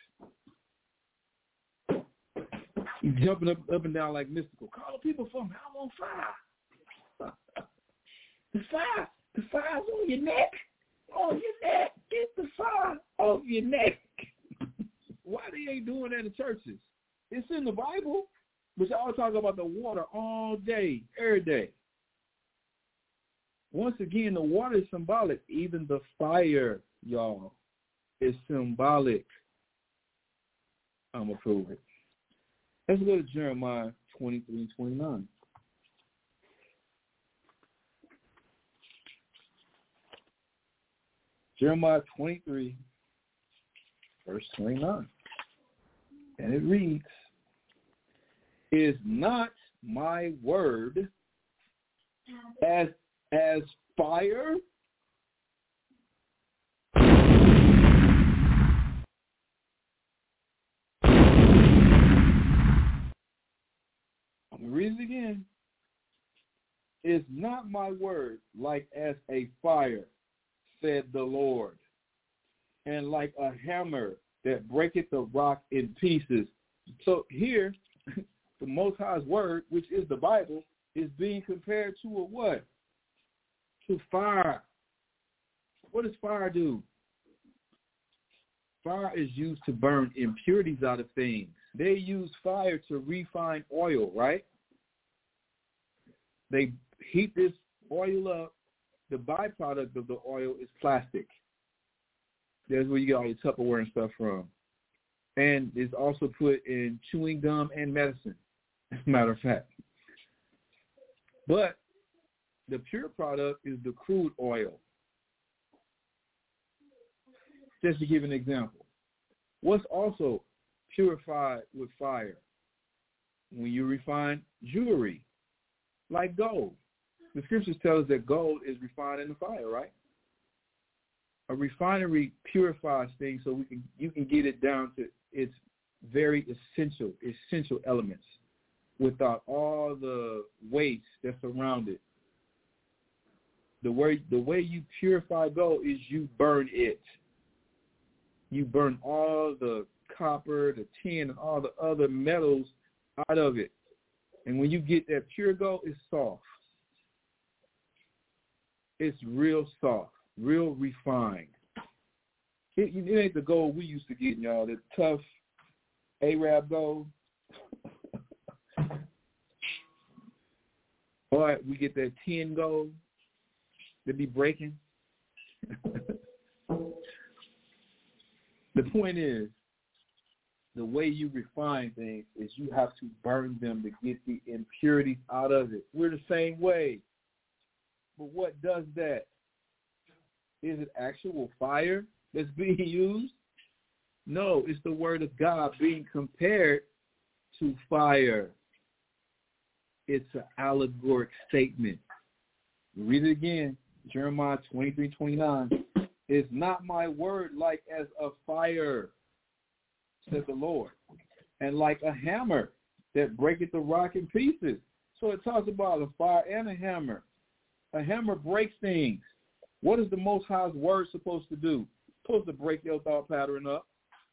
He's jumping up and down like mystical. Call the people for me. I'm on fire. The fire's on your neck. On your neck. Get the fire off your neck. Why they ain't doing that in churches? It's in the Bible, but y'all talk about the water all day, every day. Once again, the water is symbolic. Even the fire, y'all, is symbolic. I'm going to prove it. Let's go to Jeremiah 23:29. Jeremiah 23, verse 29. And it reads, is not my word as fire? I'm going to read it again. Is not my word like as a fire, said the Lord, and like a hammer that breaketh the rock in pieces. So here, the Most High's word, which is the Bible, is being compared to a what? To fire. What does fire do? Fire is used to burn impurities out of things. They use fire to refine oil, right? They heat this oil up. The byproduct of the oil is plastic. That's where you get all your Tupperware and stuff from. And it's also put in chewing gum and medicine, as a matter of fact. But the pure product is the crude oil. Just to give an example. What's also purified with fire? When you refine jewelry, like gold. The scriptures tell us that gold is refined in the fire, right? A refinery purifies things so you can get it down to its very essential elements without all the waste that's around it. The way you purify gold is you burn it. You burn all the copper, the tin, and all the other metals out of it. And when you get that pure gold, it's soft. It's real soft, real refined. It ain't the gold we used to get, y'all, the tough Arab gold. Or we get that tin gold that be breaking. The point is, the way you refine things is you have to burn them to get the impurities out of it. We're the same way. But what does that? Is it actual fire that's being used? No, it's the word of God being compared to fire. It's an allegoric statement. Read it again. Jeremiah 23:29. Is not my word like as a fire, said the Lord, and like a hammer that breaketh the rock in pieces? So it talks about a fire and a hammer. A hammer breaks things. What is the Most High's word supposed to do? It's supposed to break your thought pattern up.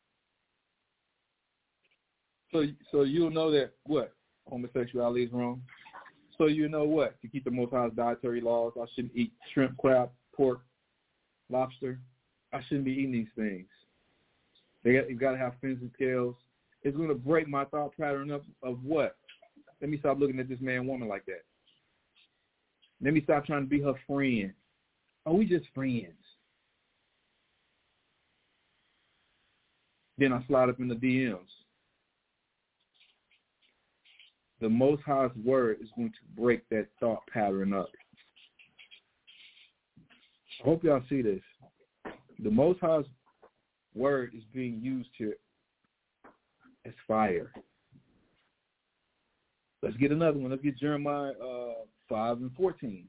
So you'll know that what? Homosexuality is wrong. So you know what? To keep the Most High's dietary laws, I shouldn't eat shrimp, crab, pork, lobster. I shouldn't be eating these things. You got to have fins and scales. It's going to break my thought pattern up of what? Let me stop looking at this man, woman like that. Let me stop trying to be her friend. Oh, we just friends. Then I slide up in the DMs. The Most High's word is going to break that thought pattern up. I hope y'all see this. The Most High's word is being used here as fire. Let's get another one. Let's get Jeremiah 5:14.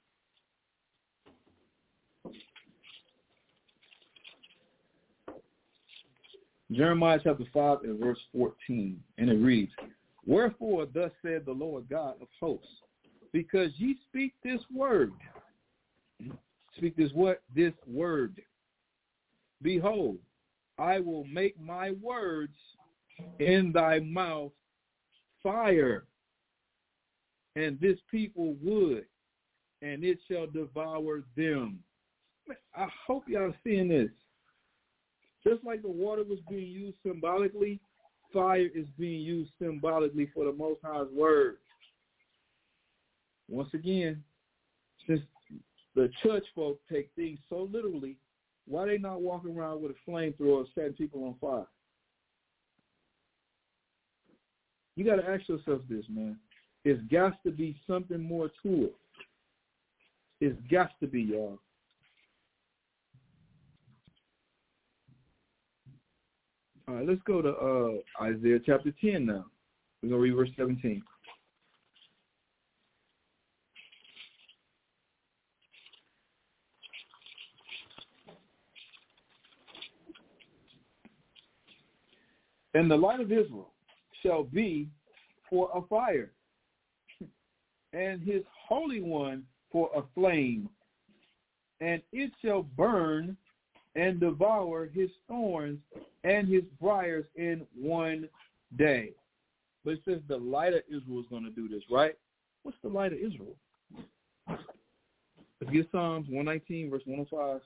Jeremiah chapter 5 and verse 14. And it reads, Wherefore thus said the Lord God of hosts, because ye speak this word. Speak this what? This word. Behold, I will make my words in thy mouth fire, and this people wood, and it shall devour them. I hope y'all seeing this. Just like the water was being used symbolically, fire is being used symbolically for the Most High's word. Once again, since the church folk take things so literally, why are they not walking around with a flamethrower setting people on fire? You got to ask yourself this, man. It's got to be something more to it. It's got to be, y'all. All right, let's go to Isaiah chapter 10 now. We're going to read verse 17. And the light of Israel shall be for a fire, and his Holy One for a flame, and it shall burn and devour his thorns and his briars in one day. But it says the light of Israel is going to do this, right? What's the light of Israel? Let's get Psalms 119, verse 105.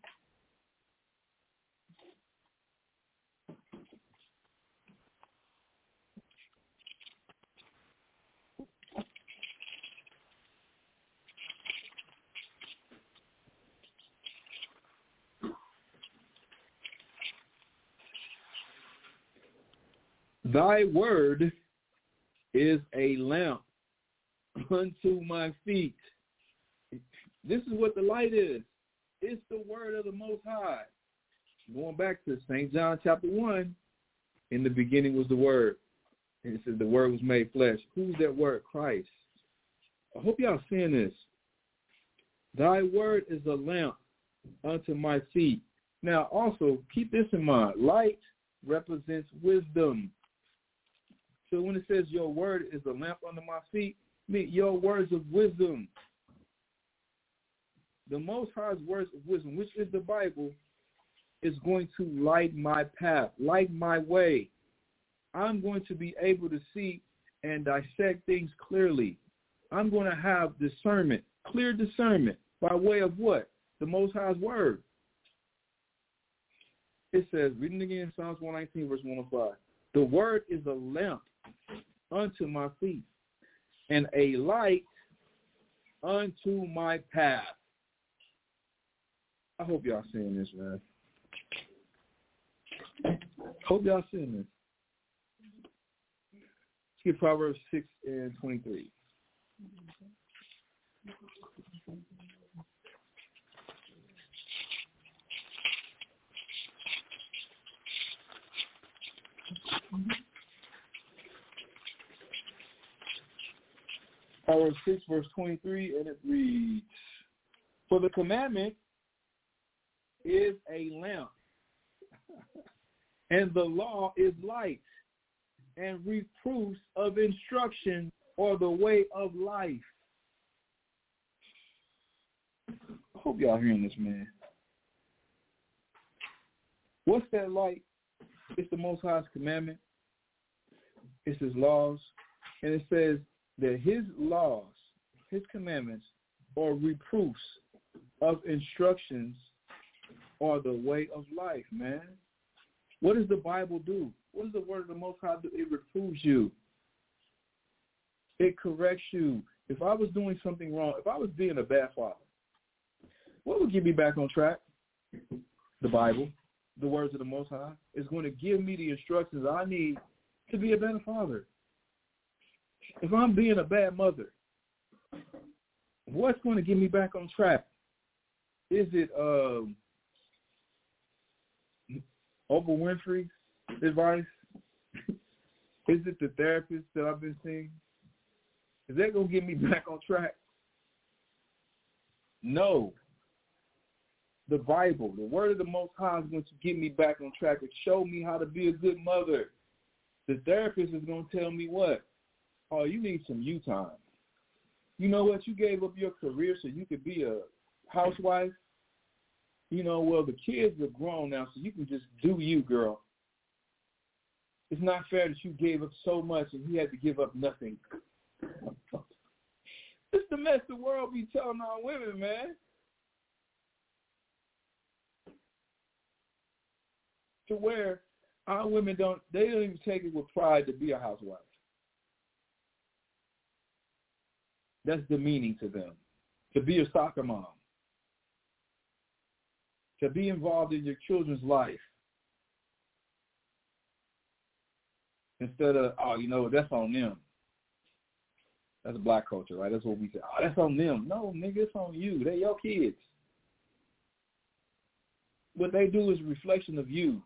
Thy word is a lamp unto my feet. This is what the light is. It's the word of the Most High. Going back to St. John chapter 1, in the beginning was the word. And it says the word was made flesh. Who's that word? Christ. I hope y'all seeing this. Thy word is a lamp unto my feet. Now also, keep this in mind. Light represents wisdom. So when it says your word is a lamp under my feet, your words of wisdom. The Most High's words of wisdom, which is the Bible, is going to light my path, light my way. I'm going to be able to see and dissect things clearly. I'm going to have discernment, clear discernment, by way of what? The Most High's word. It says, reading again, Psalms 119, verse 105. The word is a lamp unto my feet and a light unto my path. I hope y'all seeing this, man. Hope y'all seeing this. Let's get Proverbs 6 and 23. Proverbs 6, verse 23, and it reads, For the commandment is a lamp, and the law is light, and reproofs of instruction are the way of life. I hope y'all hearing this, man. What's that light? It's the Most High's commandment. It's his laws. And it says that his laws, his commandments, are reproofs of instructions are the way of life, man. What does the Bible do? What does the word of the Most High do? It reproves you. It corrects you. If I was doing something wrong, if I was being a bad father, what would get me back on track? The Bible. the words of the Most High. It's going to give me the instructions I need to be a better father. If I'm being a bad mother, what's going to get me back on track? Is it Oprah Winfrey's advice? Is it the therapist that I've been seeing? Is that going to get me back on track? No. The Bible, the word of the Most High, is going to get me back on track and show me how to be a good mother. The therapist is going to tell me what? Oh, you need some you time. You know what? You gave up your career so you could be a housewife. You know, well, the kids are grown now, so you can just do you, girl. It's not fair that you gave up so much and he had to give up nothing. It's the mess the world be telling our women, man. To where our women don't even take it with pride to be a housewife. That's demeaning to them. To be a soccer mom. To be involved in your children's life. Instead of, oh, you know, that's on them. That's black culture, right? That's what we say. Oh, that's on them. No, nigga, it's on you. They're your kids. What they do is a reflection of you.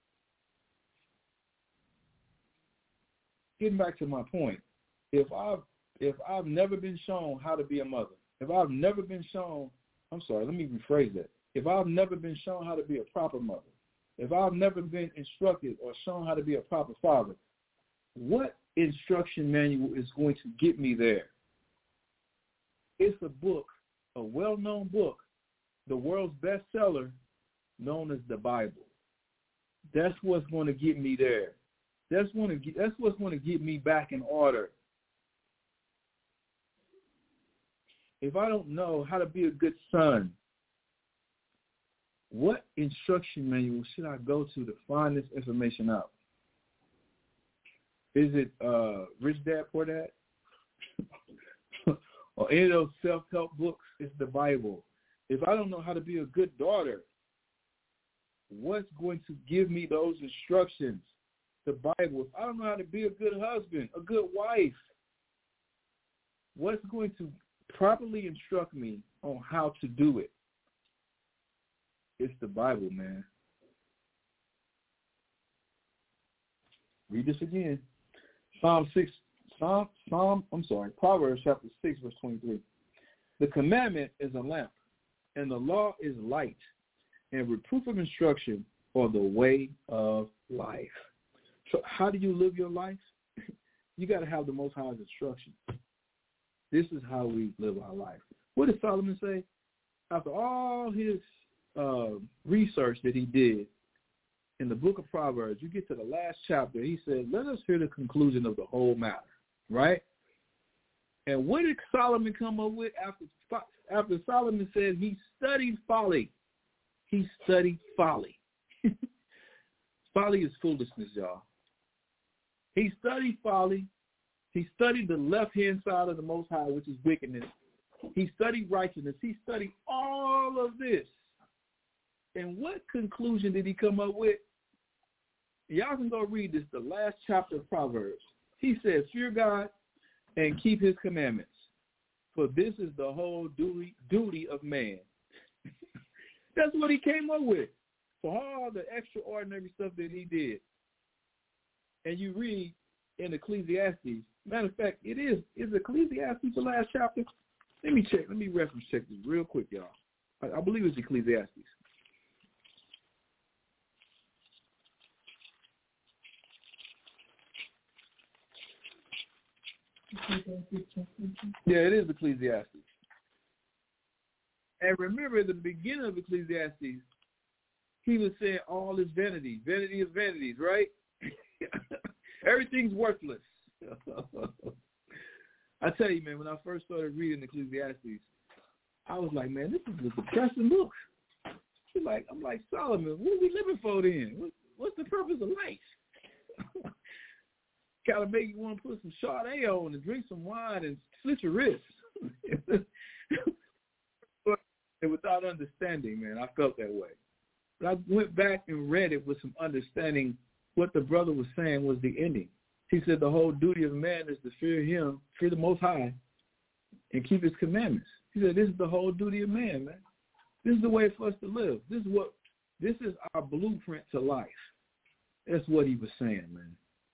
Getting back to my point, if I've never been shown how to be a mother, if I've never been shown, I'm sorry, let me rephrase that. If I've never been shown how to be a proper mother, if I've never been instructed or shown how to be a proper father, what instruction manual is going to get me there? It's a book, a well-known book, the world's bestseller, known as the Bible. That's what's going to get me there. That's what's going to get me back in order. If I don't know how to be a good son, what instruction manual should I go to find this information out? Is it Rich Dad, Poor Dad? Or any of those self-help books? It's the Bible. If I don't know how to be a good daughter, what's going to give me those instructions? The Bible. If I don't know how to be a good husband, a good wife, what's going to properly instruct me on how to do it? It's the Bible, man. Read this again. Proverbs chapter 6, verse 23. The commandment is a lamp, and the law is light, and reproof of instruction are the way of life. So how do you live your life? You got to have the Most High's instruction. This is how we live our life. What did Solomon say? After all his research that he did in the book of Proverbs, you get to the last chapter, he said, let us hear the conclusion of the whole matter, right? And what did Solomon come up with after Solomon said he studied folly? He studied folly. Folly is foolishness, y'all. He studied folly. He studied the left-hand side of the Most High, which is wickedness. He studied righteousness. He studied all of this. And what conclusion did he come up with? Y'all can go read this, the last chapter of Proverbs. He says, fear God and keep his commandments, for this is the whole duty of man. That's what he came up with for all the extraordinary stuff that he did. And you read in Ecclesiastes. Matter of fact, is Ecclesiastes the last chapter? Let me check. Let me reference check this real quick, y'all. I believe it's Ecclesiastes. Yeah, it is Ecclesiastes. And remember, at the beginning of Ecclesiastes, he was saying all is vanity. Vanity of vanities, right? Everything's worthless. I tell you, man, when I first started reading Ecclesiastes, I was like, man, this is a depressing book. I'm like, Solomon, what are we living for then? What's the purpose of life? Kind of make you want to put some Chardonnay on and drink some wine and slit your wrists. And without understanding, man, I felt that way. But I went back and read it with some understanding. What the brother was saying was the ending. He said the whole duty of man is to fear him, fear the Most High, and keep his commandments. He said this is the whole duty of man. This is the way for us to live. This is our blueprint to life. That's what he was saying, man.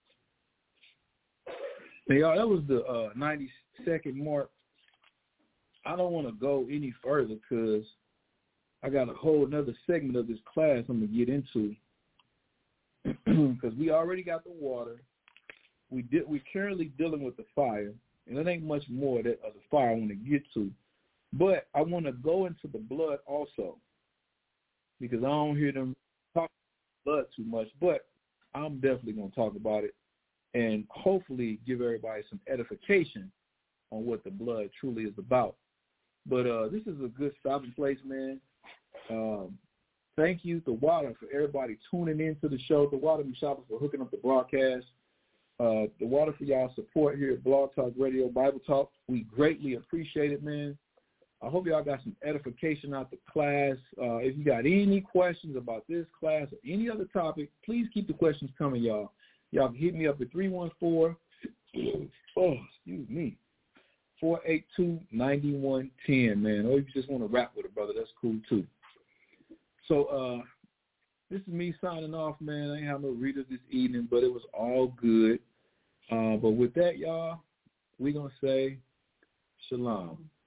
Now, y'all, that was the 90-second mark. I don't want to go any further because I got a whole another segment of this class I'm going to get into because we already got the water. We're currently dealing with the fire, and there ain't much more of the fire I want to get to. But I want to go into the blood also because I don't hear them talk about blood too much, but I'm definitely going to talk about it and hopefully give everybody some edification on what the blood truly is about. But this is a good stopping place, man. Thank you, The Water, for everybody tuning in to the show. The Water Mushaba for hooking up the broadcast. The Water for y'all support here at Blog Talk Radio Bible Talk. We greatly appreciate it, man. I hope y'all got some edification out the class. If you got any questions about this class or any other topic, please keep the questions coming, y'all. Y'all can hit me up at 314, 482-9110, man. Or if you just want to rap with a brother, that's cool too. So this is me signing off, man. I ain't have no readers this evening, but it was all good. But with that, y'all, we're going to say shalom.